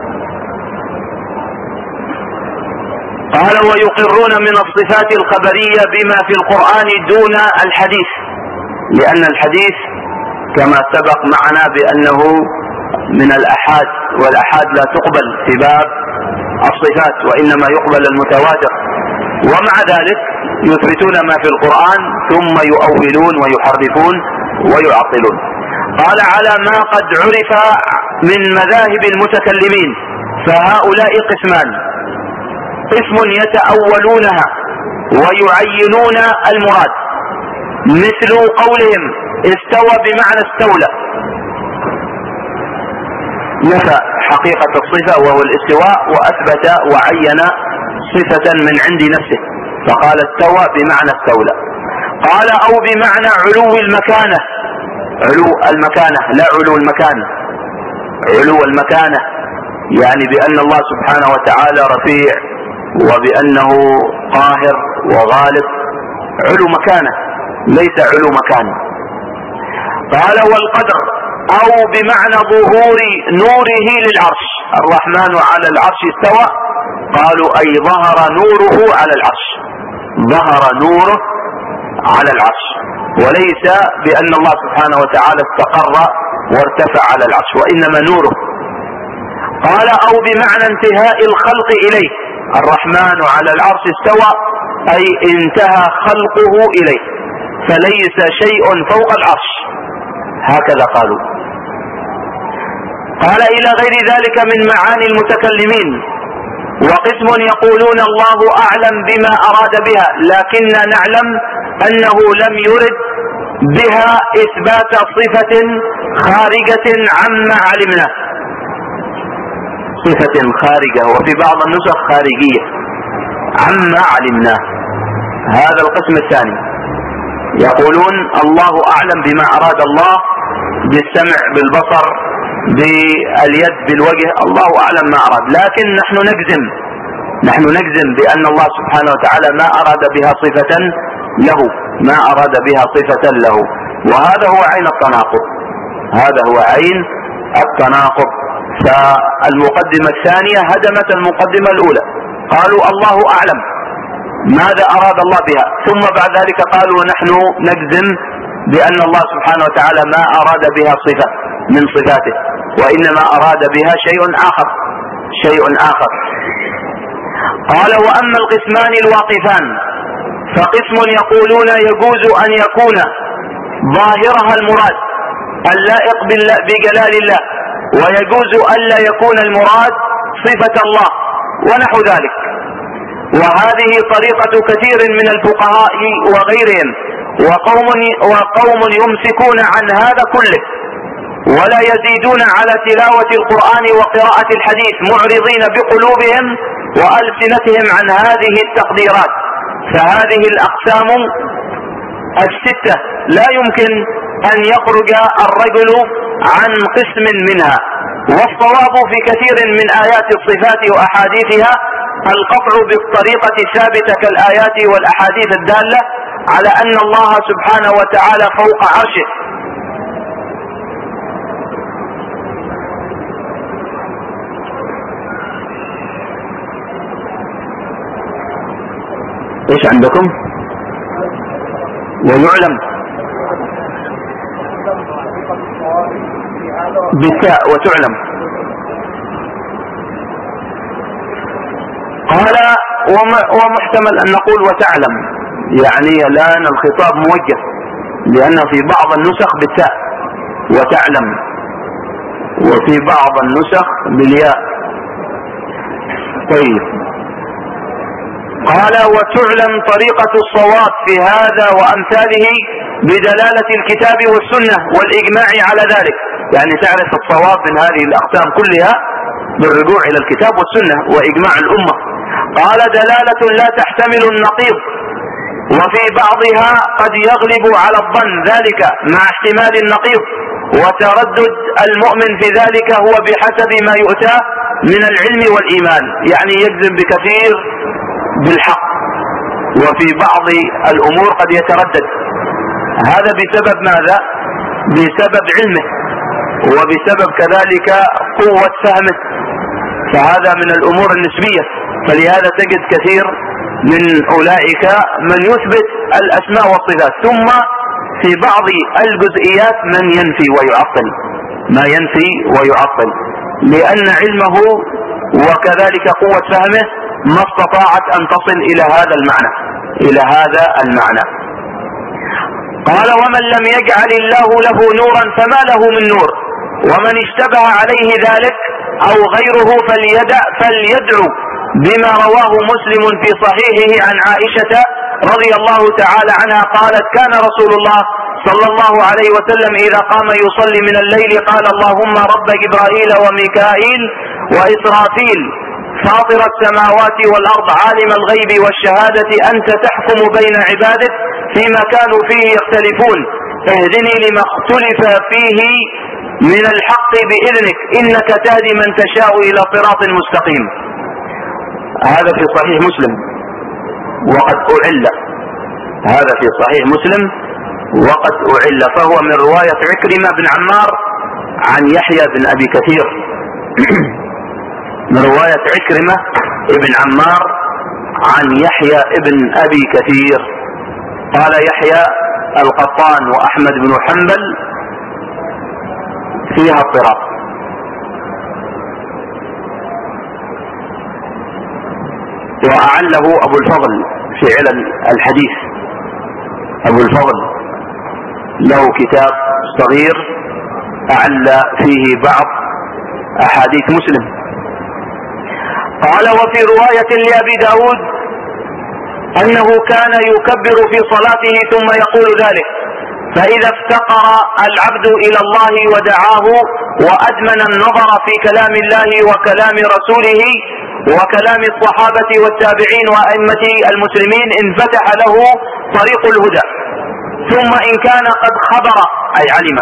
Speaker 1: قال ويقرون من الصفات الخبرية بما في القرآن دون الحديث، لأن الحديث كما سبق معنا بأنه من الأحاد، والأحاد لا تقبل في باب الصفات وإنما يقبل المتواتر، ومع ذلك يثبتون ما في القرآن ثم يؤولون ويحرفون ويعطلون. قال على ما قد عرف من مذاهب المتكلمين فهؤلاء قسمان: قسم يتأولونها ويعينون المراد، مثل قولهم استوى بمعنى استولى، نفى حقيقة الصفة وهو الاستواء وأثبت وعين صفة من عند نفسه فقال استوى بمعنى استولى. قال أو بمعنى علو المكانة، علو المكانة لا علو المكان، علو المكانة يعني بأن الله سبحانه وتعالى رفيع وبأنه قاهر وغالب، علو مكانة ليس علو مكان. قال والقدر أو بمعنى ظهور نوره للعرش، الرحمن على العرش استوى، قالوا أي ظهر نوره على العرش، ظهر نوره على العرش، وليس بأن الله سبحانه وتعالى استقر وارتفع على العرش وإنما نوره. قال أو بمعنى انتهاء الخلق إليه، الرحمن على العرش استوى أي انتهى خلقه إليه فليس شيء فوق العرش، هكذا قالوا. قال إلى غير ذلك من معاني المتكلمين، وقسم يقولون الله أعلم بما أراد بها، لكننا نعلم أنه لم يرد بها إثبات صفة خارجة عما علمنا، صفة خارجة، وفي بعض النسخ خارجية عما علمنا. هذا القسم الثاني، يقولون الله أعلم بما أراد الله بالسمع بالبصر باليد بالوجه، الله أعلم ما أراد، لكن نحن نجزم نحن نجزم بأن الله سبحانه وتعالى ما أراد بها صفة له، ما أراد بها صفة له، وهذا هو عين التناقض، هذا هو عين التناقض. فالمقدمة الثانية هدمت المقدمة الأولى، قالوا الله أعلم ماذا أراد الله بها، ثم بعد ذلك قالوا ونحن نجزم بأن الله سبحانه وتعالى ما أراد بها صفة من صفاته، وإنما أراد بها شيء آخر شيء آخر. قال وأما القسمان الواقفان فقسم يقولون يجوز أن يكون ظاهرها المراد اللائق بجلال الله، ويجوز ألا يكون المراد صفة الله ونحو ذلك. وهذه طريقة كثير من الفقهاء وغيرهم، وقوم, وقوم يمسكون عن هذا كله ولا يزيدون على تلاوة القرآن وقراءة الحديث، معرضين بقلوبهم وألسنتهم عن هذه التقديرات. فهذه الأقسام الستة لا يمكن أن يخرج الرجل عن قسم منها، والصواب في كثير من آيات الصفات وأحاديثها القطع بالطريقة الثابتة كالآيات والأحاديث الدالة على أن الله سبحانه وتعالى فوق عرشه. ايش عندكم؟ ويعلم بالتاء وتعلم. قال ومحتمل أن نقول وتعلم، يعني الآن الخطاب موجه، لأن في بعض النسخ بالتاء وتعلم، وفي بعض النسخ بالياء. طيب، قال وتعلم طريقة الصواب في هذا وأمثاله بدلالة الكتاب والسنة والإجماع على ذلك، يعني تعرف الصواب من هذه الأقسام كلها بالرجوع إلى الكتاب والسنة وإجماع الأمة. قال دلالة لا تحتمل النقيض، وفي بعضها قد يغلب على الظن ذلك مع احتمال النقيض، وتردد المؤمن في ذلك هو بحسب ما يؤتاه من العلم والإيمان، يعني يجزم بكثير بالحق، وفي بعض الأمور قد يتردد. هذا بسبب ماذا؟ بسبب علمه، وبسبب كذلك قوة فهمه، فهذا من الأمور النسبية. فلهذا تجد كثير من أولئك من يثبت الأسماء والصفات، ثم في بعض الجزئيات من ينفي ويعطل، ما ينفي ويعطل، لأن علمه وكذلك قوة فهمه ما استطاعت أن تصل إلى هذا المعنى إلى هذا المعنى. قال ومن لم يجعل الله له نورا فما له من نور، ومن اشتبه عليه ذلك أو غيره فليدع فليدعو بما رواه مسلم في صحيحه عن عائشة رضي الله تعالى عنها قالت كان رسول الله صلى الله عليه وسلم إذا قام يصلي من الليل قال اللهم رب جبرائيل وميكائيل وإسرافيل فاطر السماوات والأرض عالم الغيب والشهادة أنت تحكم بين عبادك فيما كانوا فيه يختلفون اهدني لما اختلف فيه من الحق بإذنك إنك تهدي من تشاء إلى صراط مستقيم. هذا في صحيح مسلم وقد أعل، هذا في صحيح مسلم وقد أعل، فهو من رواية عكرمة بن عمار عن يحيى بن أبي كثير من رواية عكرمة ابن عمار عن يحيى ابن أبي كثير قال يحيى القطان وأحمد بن حنبل فيها اضطراب. وأعله أبو الفضل في علل الحديث، أبو الفضل له كتاب صغير أعل فيه بعض أحاديث مسلم. قال وفي رواية لأبي داود أنه كان يكبر في صلاته ثم يقول ذلك، فإذا افتقر العبد إلى الله ودعاه وأدمن النظر في كلام الله وكلام رسوله وكلام الصحابة والتابعين وأئمة المسلمين انفتح له طريق الهدى. ثم إن كان قد خبر أي علم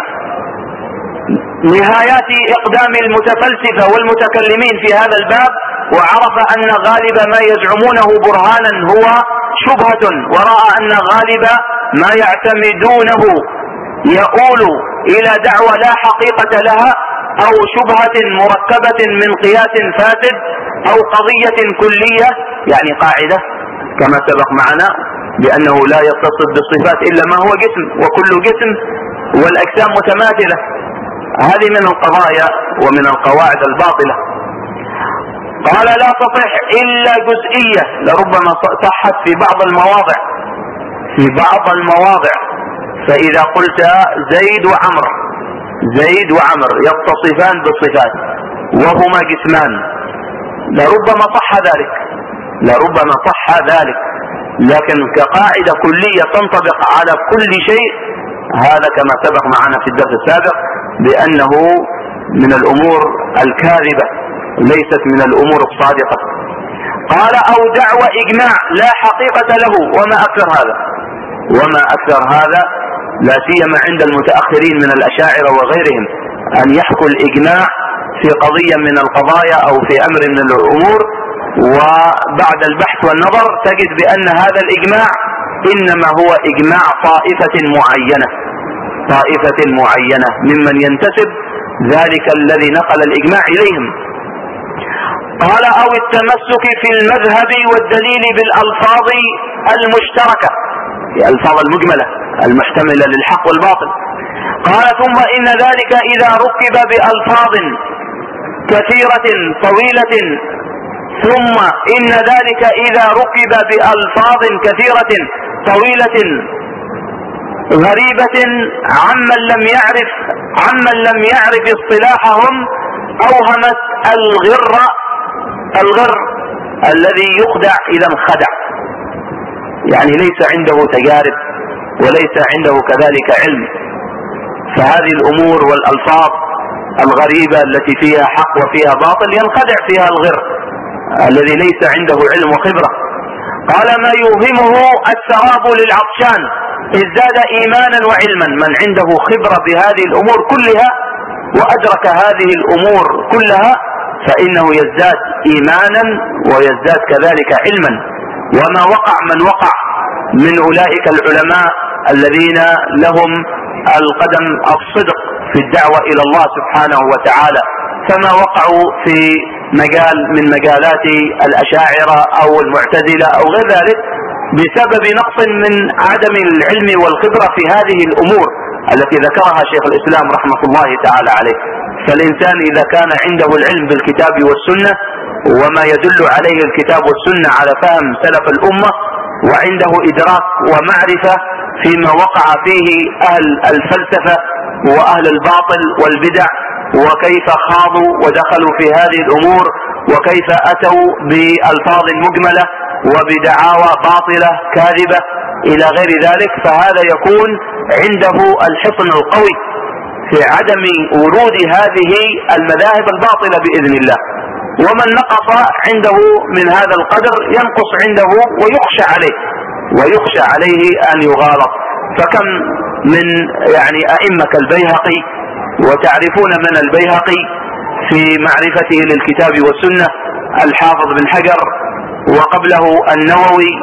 Speaker 1: نهايات إقدام المتفلسفة والمتكلمين في هذا الباب، وعرف أن غالب ما يزعمونه برهانا هو شبهة، ورأى أن غالب ما يعتمدونه يؤول إلى دعوة لا حقيقة لها أو شبهة مركبة من قياس فاسد أو قضية كلية، يعني قاعدة كما سبق معنا بأنه لا يتصف بالصفات إلا ما هو جسم، وكل جسم والأجسام متماثلة. هذه من القضايا ومن القواعد الباطلة. قال لا تصح إلا جزئية، لربما صحت في بعض المواضع في بعض المواضع فإذا قلت زيد وعمر زيد وعمر يتصفان بالصفات وهما جسمان لربما صح ذلك لربما صح ذلك لكن كقاعدة كلية تنطبق على كل شيء، هذا كما سبق معنا في الدرس السابق بأنه من الأمور الكاذبة ليست من الأمور الصادقة. قال أو دعوى إجماع لا حقيقة له، وما أكثر هذا وما أكثر هذا لا سيما عند المتأخرين من الأشاعرة وغيرهم، أن يحكوا الإجماع في قضية من القضايا أو في أمر من الأمور، وبعد البحث والنظر تجد بأن هذا الإجماع إنما هو إجماع طائفة معينة طائفة معينة ممن ينتسب ذلك الذي نقل الإجماع إليهم. قال أو التمسك في المذهب والدليل بالألفاظ المشتركة، الألفاظ المجملة المحتملة للحق والباطل. قال ثم إن ذلك إذا ركب بألفاظ كثيرة طويلة ثم إن ذلك إذا ركب بألفاظ كثيرة طويلة غريبة عمن لم يعرف عمن لم يعرف اصطلاحهم أوهمت الغر الغر الذي يخدع إذا انخدع، يعني ليس عنده تجارب وليس عنده كذلك علم، فهذه الأمور والألفاظ الغريبة التي فيها حق وفيها باطل ينخدع فيها الغر الذي ليس عنده علم وخبرة. قال ما يوهمه السراب للعطشان ازداد إيمانا وعلما، من عنده خبرة بهذه الأمور كلها وأدرك هذه الأمور كلها فإنه يزداد إيمانا ويزداد كذلك علما. وما وقع من وقع من أولئك العلماء الذين لهم القدم الصدق في الدعوة إلى الله سبحانه وتعالى، فما وقعوا في مجال من مجالات الأشاعرة أو المعتزلة أو غير ذلك بسبب نقص من عدم العلم والخبرة في هذه الأمور التي ذكرها شيخ الإسلام رحمة الله تعالى عليه. فالإنسان إذا كان عنده العلم بالكتاب والسنة وما يدل عليه الكتاب والسنة على فهم سلف الأمة، وعنده إدراك ومعرفة فيما وقع فيه أهل الفلسفة وأهل الباطل والبدع، وكيف خاضوا ودخلوا في هذه الأمور، وكيف أتوا بألفاظ مجملة وبدعاوى باطلة كاذبة إلى غير ذلك، فهذا يكون عنده الحصن القوي في عدم ورود هذه المذاهب الباطلة بإذن الله. ومن نقص عنده من هذا القدر ينقص عنده ويخشى عليه ويخشى عليه أن يغالط. فكم من يعني أئمة كالبيهقي، وتعرفون من البيهقي في معرفته للكتاب والسنة الحافظ بن حجر، وقبله النووي،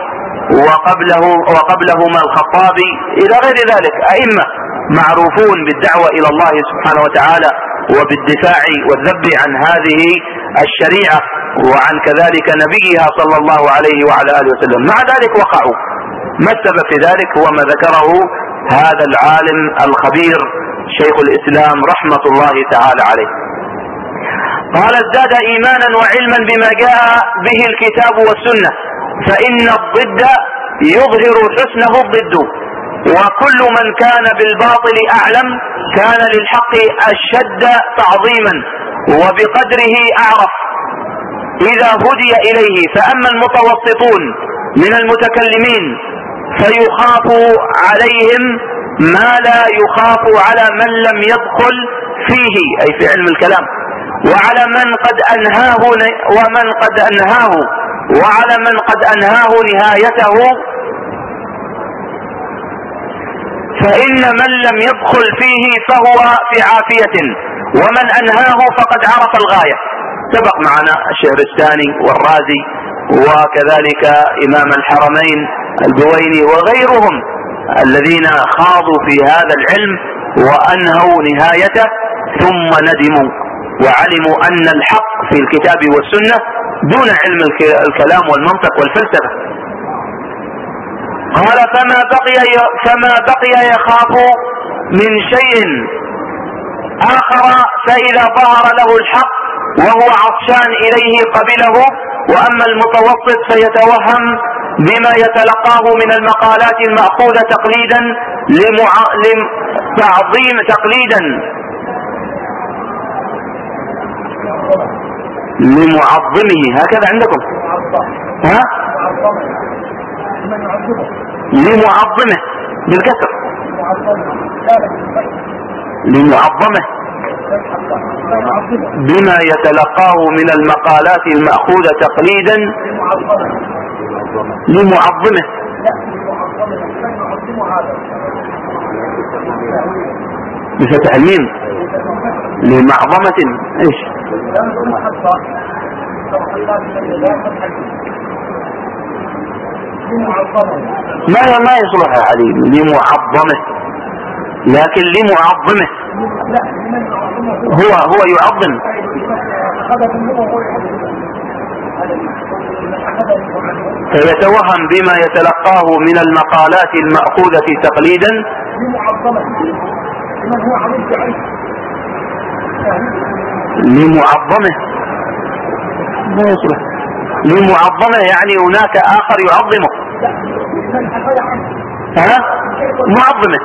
Speaker 1: وقبله وقبلهما الخطابي إلى غير ذلك، أئمة معروفون بالدعوة إلى الله سبحانه وتعالى وبالدفاع والذب عن هذه الشريعة وعن كذلك نبيها صلى الله عليه وعلى آله وسلم، مع ذلك وقعوا. ما السبب في ذلك؟ هو ما ذكره هذا العالم الخبير شيخ الإسلام رحمة الله تعالى عليه. قال ازداد إيمانا وعلما بما جاء به الكتاب والسنة، فإن الضد يظهر حسنه الضد، وكل من كان بالباطل أعلم كان للحق أشد تعظيما وبقدره أعرف. إذا هدي إليه. فأما المتوسطون من المتكلمين فيخاف عليهم ما لا يخاف على من لم يدخل فيه، أي في علم الكلام، وعلى من قد أنهاه ومن قد أنهاه وعلى من قد أنهاه نهايته. فإن من لم يدخل فيه فهو في عافية، ومن أنهاه فقد عرف الغاية. سبق معنا الشهرستاني والرازي وكذلك إمام الحرمين الجويني وغيرهم الذين خاضوا في هذا العلم وأنهوا نهايته ثم ندموا وعلموا أن الحق في الكتاب والسنة دون علم الكلام والمنطق والفلسفة. قال فما بقي فما بقي يخاف من شيء آخر، فإذا ظهر له الحق وهو عطشان إليه قبله. وأما المتوسط فيتوهم بما يتلقاه من المقالات المأخوذة تقليدا لمع... لتعظيم تقليدا لمعظمه. هكذا عندكم؟ ها؟ لمعظمه بالكسر، لمعظمه بما يتلقاه من المقالات المأخوذة تقليدا لمعظمه. بفتح الميم لمعظمة ايش؟ ما ما يصلح يا علي لمعظمه، لكن لمعظمه هو هو يعظم. فيتوهم بما يتلقاه من المقالات المأخوذة تقليدا لمعظمه. ما يصلح لمعظمه يعني هناك آخر يعظمه. ها؟ معظمه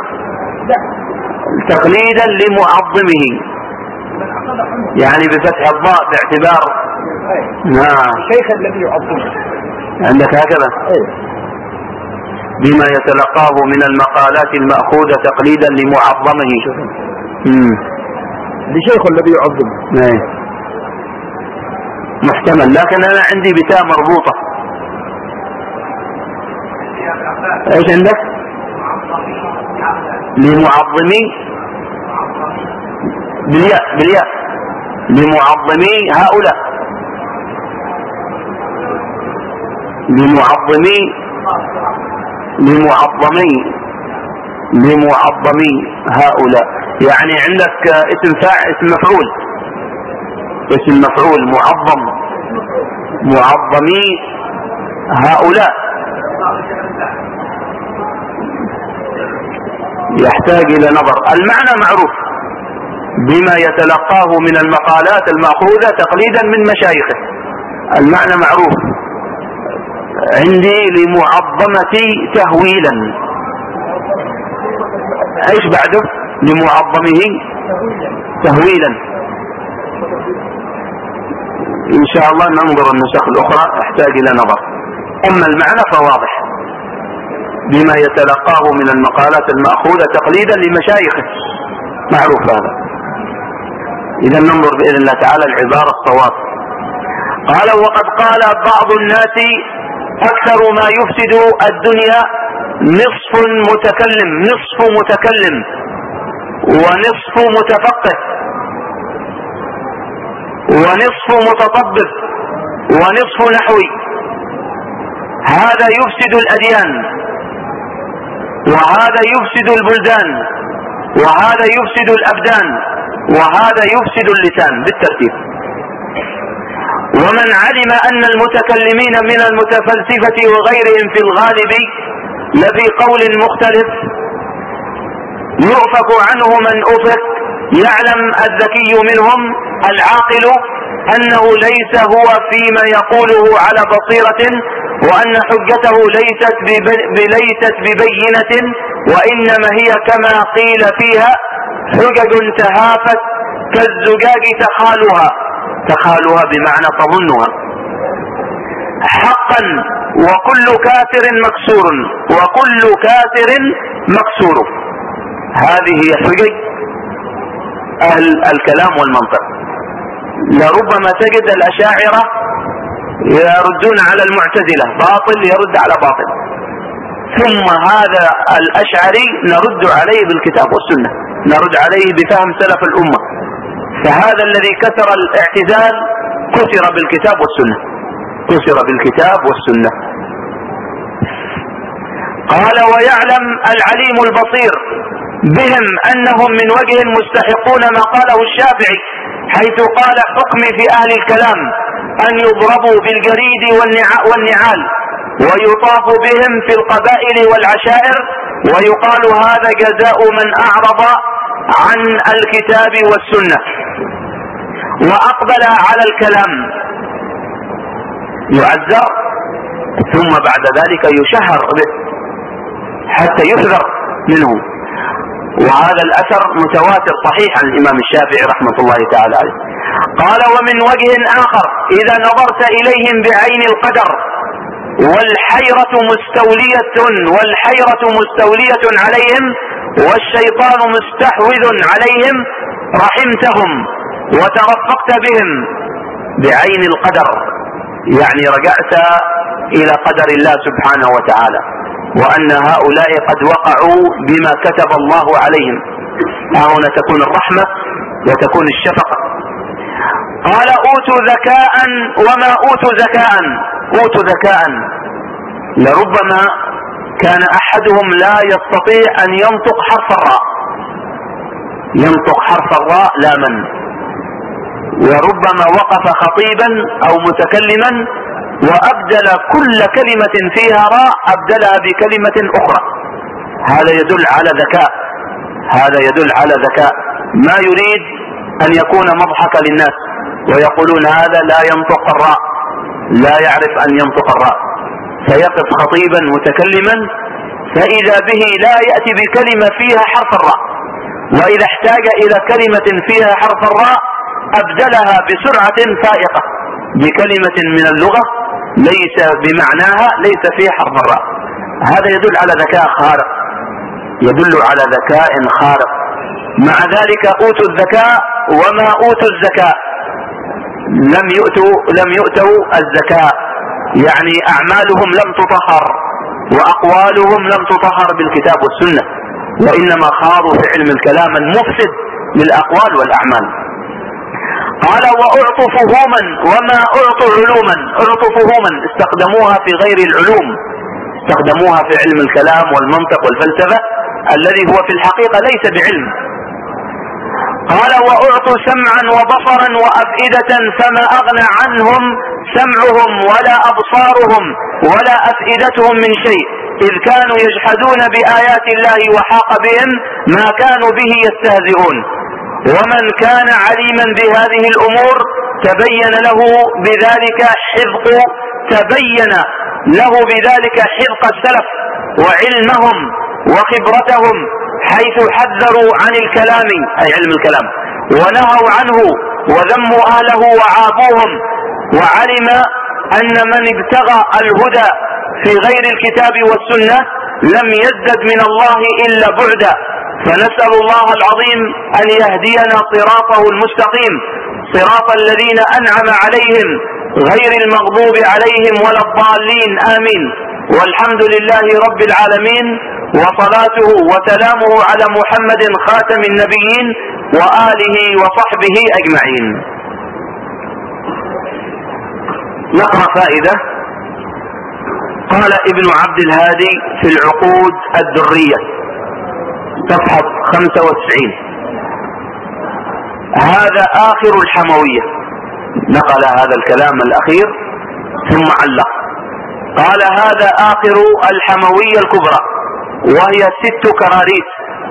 Speaker 1: تقليدا لمعظمه، يعني بفتح الضاء باعتبار نعم
Speaker 2: الشيخ الذي يعظمه.
Speaker 1: عندك هكذا بما يتلقاه من المقالات المأخوذة تقليدا لمعظمه. امم
Speaker 2: لشيخ الذي يعظمه.
Speaker 1: نعم محتمل، لكن أنا عندي بتاء مربوطة. ايش عندك؟ لمعظمي بالياء بالياء لمعظمي هؤلاء، لمعظمي لمعظمي لمعظمي هؤلاء، يعني عندك اسم فاعل اسم مفعول اسم مفعول معظم معظمي هؤلاء، يحتاج إلى نظر. المعنى معروف بما يتلقاه من المقالات المأخوذة تقليدا من مشايخه، المعنى معروف عندي. لمعظمة تهويلا، ايش بعده؟ لمعظمه تهويلا. ان شاء الله ننظر النسخ الاخرى، احتاج الى نظر. اما المعنى فواضح بما يتلقاه من المقالات المأخوذة تقليدا لمشايخه، معروف هذا. اذا ننظر باذن الله تعالى العبارة الصواب. قال وقد قال بعض الناس اكثر ما يفسد الدنيا نصف متكلم نصف متكلم ونصف متفقه ونصف متطبب ونصف نحوي. هذا يفسد الأديان، وهذا يفسد البلدان، وهذا يفسد الأبدان، وهذا يفسد اللسان بالترتيب. ومن علم أن المتكلمين من المتفلسفة وغيرهم في الغالب لفي قول مختلف يؤفك عنه من أفك، يعلم الذكي منهم العاقل أنه ليس هو فيما يقوله على بصيرة، وأن حجته ليست بليست ببينة، وإنما هي كما قيل فيها حجج تهافت كالزجاج تخالها، تخالها بمعنى تظنها، حقا وكل كافر مكسور وكل كافر مكسور. هذه هي حجج أهل الكلام والمنطق. لربما تجد الأشاعرة يردون على المعتزلة باطل يرد على باطل، ثم هذا الأشعري نرد عليه بالكتاب والسنة، نرد عليه بفهم سلف الأمة. فهذا الذي كسر الاعتزال كسر بالكتاب والسنة، كسر بالكتاب والسنة. قال ويعلم العليم البصير بهم أنهم من وجه مستحقون ما قاله الشافعي حيث قال حكمي في أهل الكلام أن يضربوا بالجريد والنعال ويطاف بهم في القبائل والعشائر ويقال هذا جزاء من أعرض عن الكتاب والسنة وأقبل على الكلام، يعذر ثم بعد ذلك يشهر به حتى يحذر منه. وهذا الأثر متواتر صحيح عن الإمام الشافعي رحمة الله تعالى عليه. قال ومن وجه آخر إذا نظرت إليهم بعين القدر والحيرة مستولية والحيرة مستولية عليهم والشيطان مستحوذ عليهم رحمتهم وترفقت بهم بعين القدر، يعني رجعت إلى قدر الله سبحانه وتعالى وأن هؤلاء قد وقعوا بما كتب الله عليهم. هنا تكون الرحمة وتكون الشفقة. قال أوتوا ذكاء وما أوتوا ذكاء، أوتوا ذكاء لربما كان أحدهم لا يستطيع أن ينطق حرف الراء، ينطق حرف الراء لاما، وربما وقف خطيبا أو متكلما وأبدل كل كلمة فيها راء أبدلها بكلمة أخرى. هذا يدل على ذكاء، هذا يدل على ذكاء، ما يريد أن يكون مضحك للناس ويقولون هذا لا ينطق الراء، لا يعرف أن ينطق الراء، فيقف خطيبا متكلما فإذا به لا يأتي بكلمة فيها حرف الراء، وإذا احتاج إلى كلمة فيها حرف الراء أبدلها بسرعة فائقة بكلمة من اللغة ليس بمعناها ليس فيها حرف الراء. هذا يدل على ذكاء خارق، يدل على ذكاء خارق. مع ذلك أوتوا الذكاء وما أوتوا الزكاة، لم يؤتوا لم يؤتوا الزكاة، يعني أعمالهم لم تطهر وأقوالهم لم تطهر بالكتاب والسنة، وإنما خاضوا في علم الكلام المفسد للأقوال والأعمال. قال وأعطوا فهوما وما أعطوا علوما، أعطوا فهوما استخدموها في غير العلوم، استخدموها في علم الكلام والمنطق والفلسفة الذي هو في الحقيقة ليس بعلم. قال وأعطوا سمعا وبصرا وأفئدة فما أغنى عنهم سمعهم ولا أبصارهم ولا أفئدتهم من شيء إذ كانوا يجحدون بآيات الله وحاق بهم ما كانوا به يستهزئون. ومن كان عليما بهذه الأمور تبين له بذلك حذق تبين له بذلك حذق السلف وعلمهم وخبرتهم حيث حذروا عن الكلام أي علم الكلام ونهوا عنه وذموا أهله وعابوهم، وعلم أن من ابتغى الهدى في غير الكتاب والسنة لم يزدد من الله إلا بعدا. فنسأل الله العظيم أن يهدينا صراطه المستقيم صراط الذين أنعم عليهم غير المغضوب عليهم ولا الضالين آمين. والحمد لله رب العالمين وصلاته وسلامه على محمد خاتم النبيين وآله وصحبه أجمعين. نقرأ فائدة. قال ابن عبد الهادي في العقود الدرية صفحة خمسة وتسعين: هذا آخر الحموية. نقل هذا الكلام الأخير ثم علق قال هذا آخر الحموية الكبرى وهي ست كراريس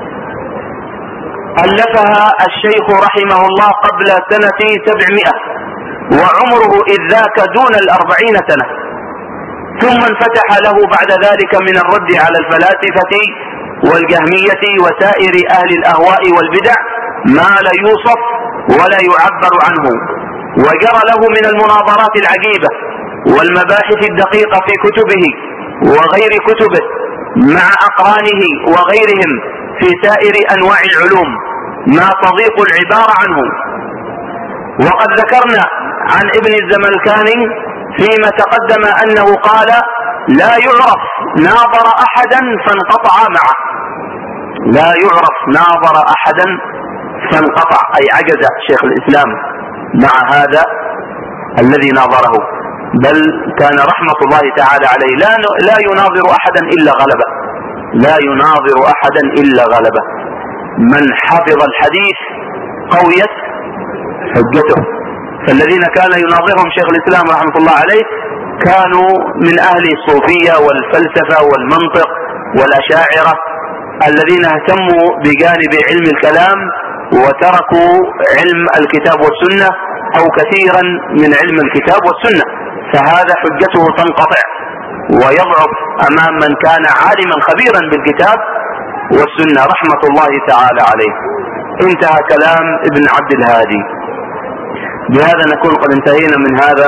Speaker 1: ألفها الشيخ رحمه الله قبل سنة سبعمائة وعمره إذ ذاك دون الأربعين سنة، ثم انفتح له بعد ذلك من الرد على الفلاسفة والجهمية وسائر أهل الأهواء والبدع ما لا يوصف ولا يعبر عنه، وجرى له من المناظرات العجيبة والمباحث الدقيقة في كتبه وغير كتبه مع أقرانه وغيرهم في سائر أنواع العلوم ما تضيق العبارة عنه. وقد ذكرنا عن ابن الزملكاني فيما تقدم أنه قال لا يعرف ناظر أحدا فانقطع معه، لا يعرف ناظر أحدا فانقطع، أي عجز شيخ الإسلام مع هذا الذي ناظره، بل كان رحمة الله تعالى عليه لا لا يناظر أحدا إلا غلبه، لا يناظر أحدا إلا غلبه. من حفظ الحديث قويت حجته. فالذين كان يناظرهم شيخ الإسلام رحمة الله عليه كانوا من أهل الصوفية والفلسفة والمنطق والأشاعرة الذين اهتموا بجانب علم الكلام وتركوا علم الكتاب والسنة أو كثيرا من علم الكتاب والسنة، فهذا حجته تنقطع ويضعف أمام من كان عالما خبيرا بالكتاب والسنة رحمة الله تعالى عليه. انتهى كلام ابن عبد الهادي. بهذا نكون قد انتهينا من هذا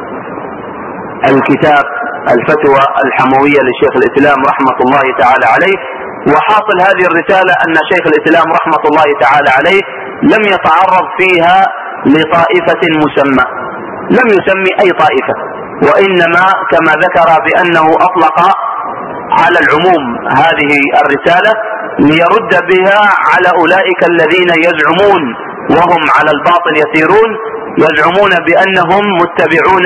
Speaker 1: الكتاب الفتوى الحموية لشيخ الإسلام رحمة الله تعالى عليه. وحاصل هذه الرسالة أن شيخ الإسلام رحمة الله تعالى عليه لم يتعرض فيها لطائفة مسمى، لم يسمي أي طائفة، وإنما كما ذكر بأنه أطلق على العموم هذه الرسالة ليرد بها على أولئك الذين يزعمون وهم على الباطل يسيرون، يزعمون بأنهم متبعون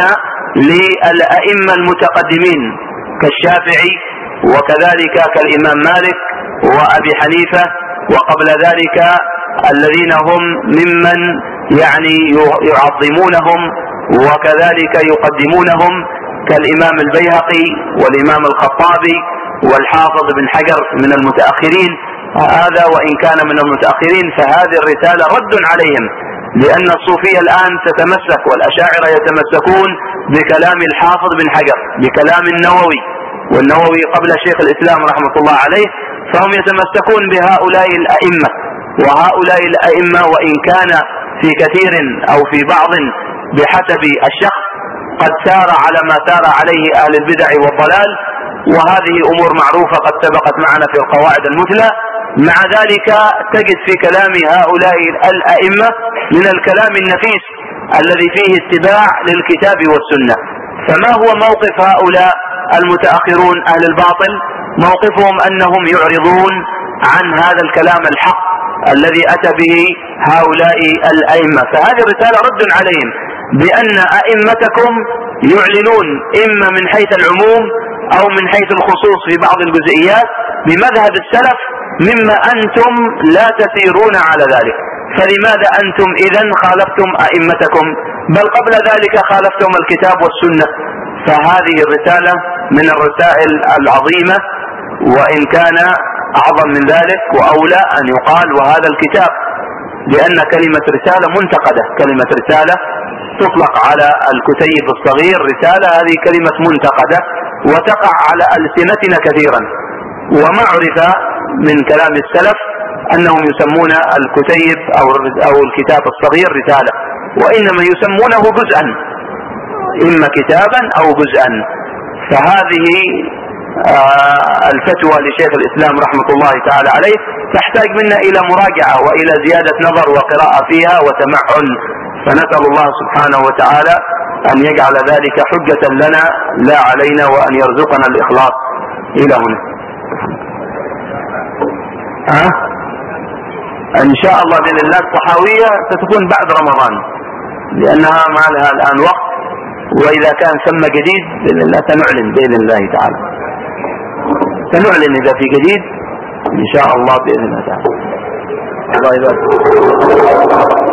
Speaker 1: للأئمة المتقدمين كالشافعي وكذلك كالإمام مالك وأبي حنيفة، وقبل ذلك الذين هم ممن يعني يعظمونهم وكذلك يقدمونهم كالإمام البيهقي والإمام الخطابي والحافظ بن حجر من المتأخرين. هذا وإن كان من المتأخرين فهذه الرسالة رد عليهم، لأن الصوفية الآن تتمسك والأشاعرة يتمسكون بكلام الحافظ بن حجر بكلام النووي، والنووي قبل شيخ الإسلام رحمة الله عليه، فهم يتمسكون بهؤلاء الأئمة. وهؤلاء الأئمة وإن كان في كثير أو في بعض بحسب الشخص قد سار على ما سار عليه أهل البدع والضلال، وهذه أمور معروفة قد سبقت معنا في القواعد المثلى. مع ذلك تجد في كلام هؤلاء الأئمة من الكلام النفيس الذي فيه اتباع للكتاب والسنة. فما هو موقف هؤلاء المتأخرون أهل الباطل؟ موقفهم أنهم يعرضون عن هذا الكلام الحق الذي أتى به هؤلاء الأئمة. فهذه الرسالة رد عليهم بأن أئمتكم يعلنون إما من حيث العموم أو من حيث الخصوص في بعض الجزئيات بمذهب السلف مما أنتم لا تسيرون على ذلك، فلماذا أنتم إذن خالفتم أئمتكم؟ بل قبل ذلك خالفتم الكتاب والسنة. فهذه الرسالة من الرسائل العظيمة، وإن كان أعظم من ذلك وأولى أن يقال وهذا الكتاب، لأن كلمة رسالة منتقدة، كلمة رسالة تطلق على الكتيب الصغير رسالة، هذه كلمة منتقدة وتقع على ألسنتنا كثيرا. وما عرف من كلام السلف أنهم يسمون الكتيب أو الكتاب الصغير رسالة، وإنما يسمونه جزءا، إما كتابا أو جزءا. فهذه الفتوى لشيخ الإسلام رحمة الله تعالى عليه تحتاج منا إلى مراجعة وإلى زيادة نظر وقراءة فيها وتمعن، فنسأل الله سبحانه وتعالى أن يجعل ذلك حجة لنا لا علينا، وأن يرزقنا الإخلاص. إلى هنا أه؟ إن شاء الله بإذن الله الطحاوية ستكون بعد رمضان، لأنها ما لها الآن وقت، وإذا كان ثم جديد بإذن الله سنعلن بإذن الله تعالى، سنعلن إذا في جديد إن شاء الله بإذن الله تعالى. الله يبارك.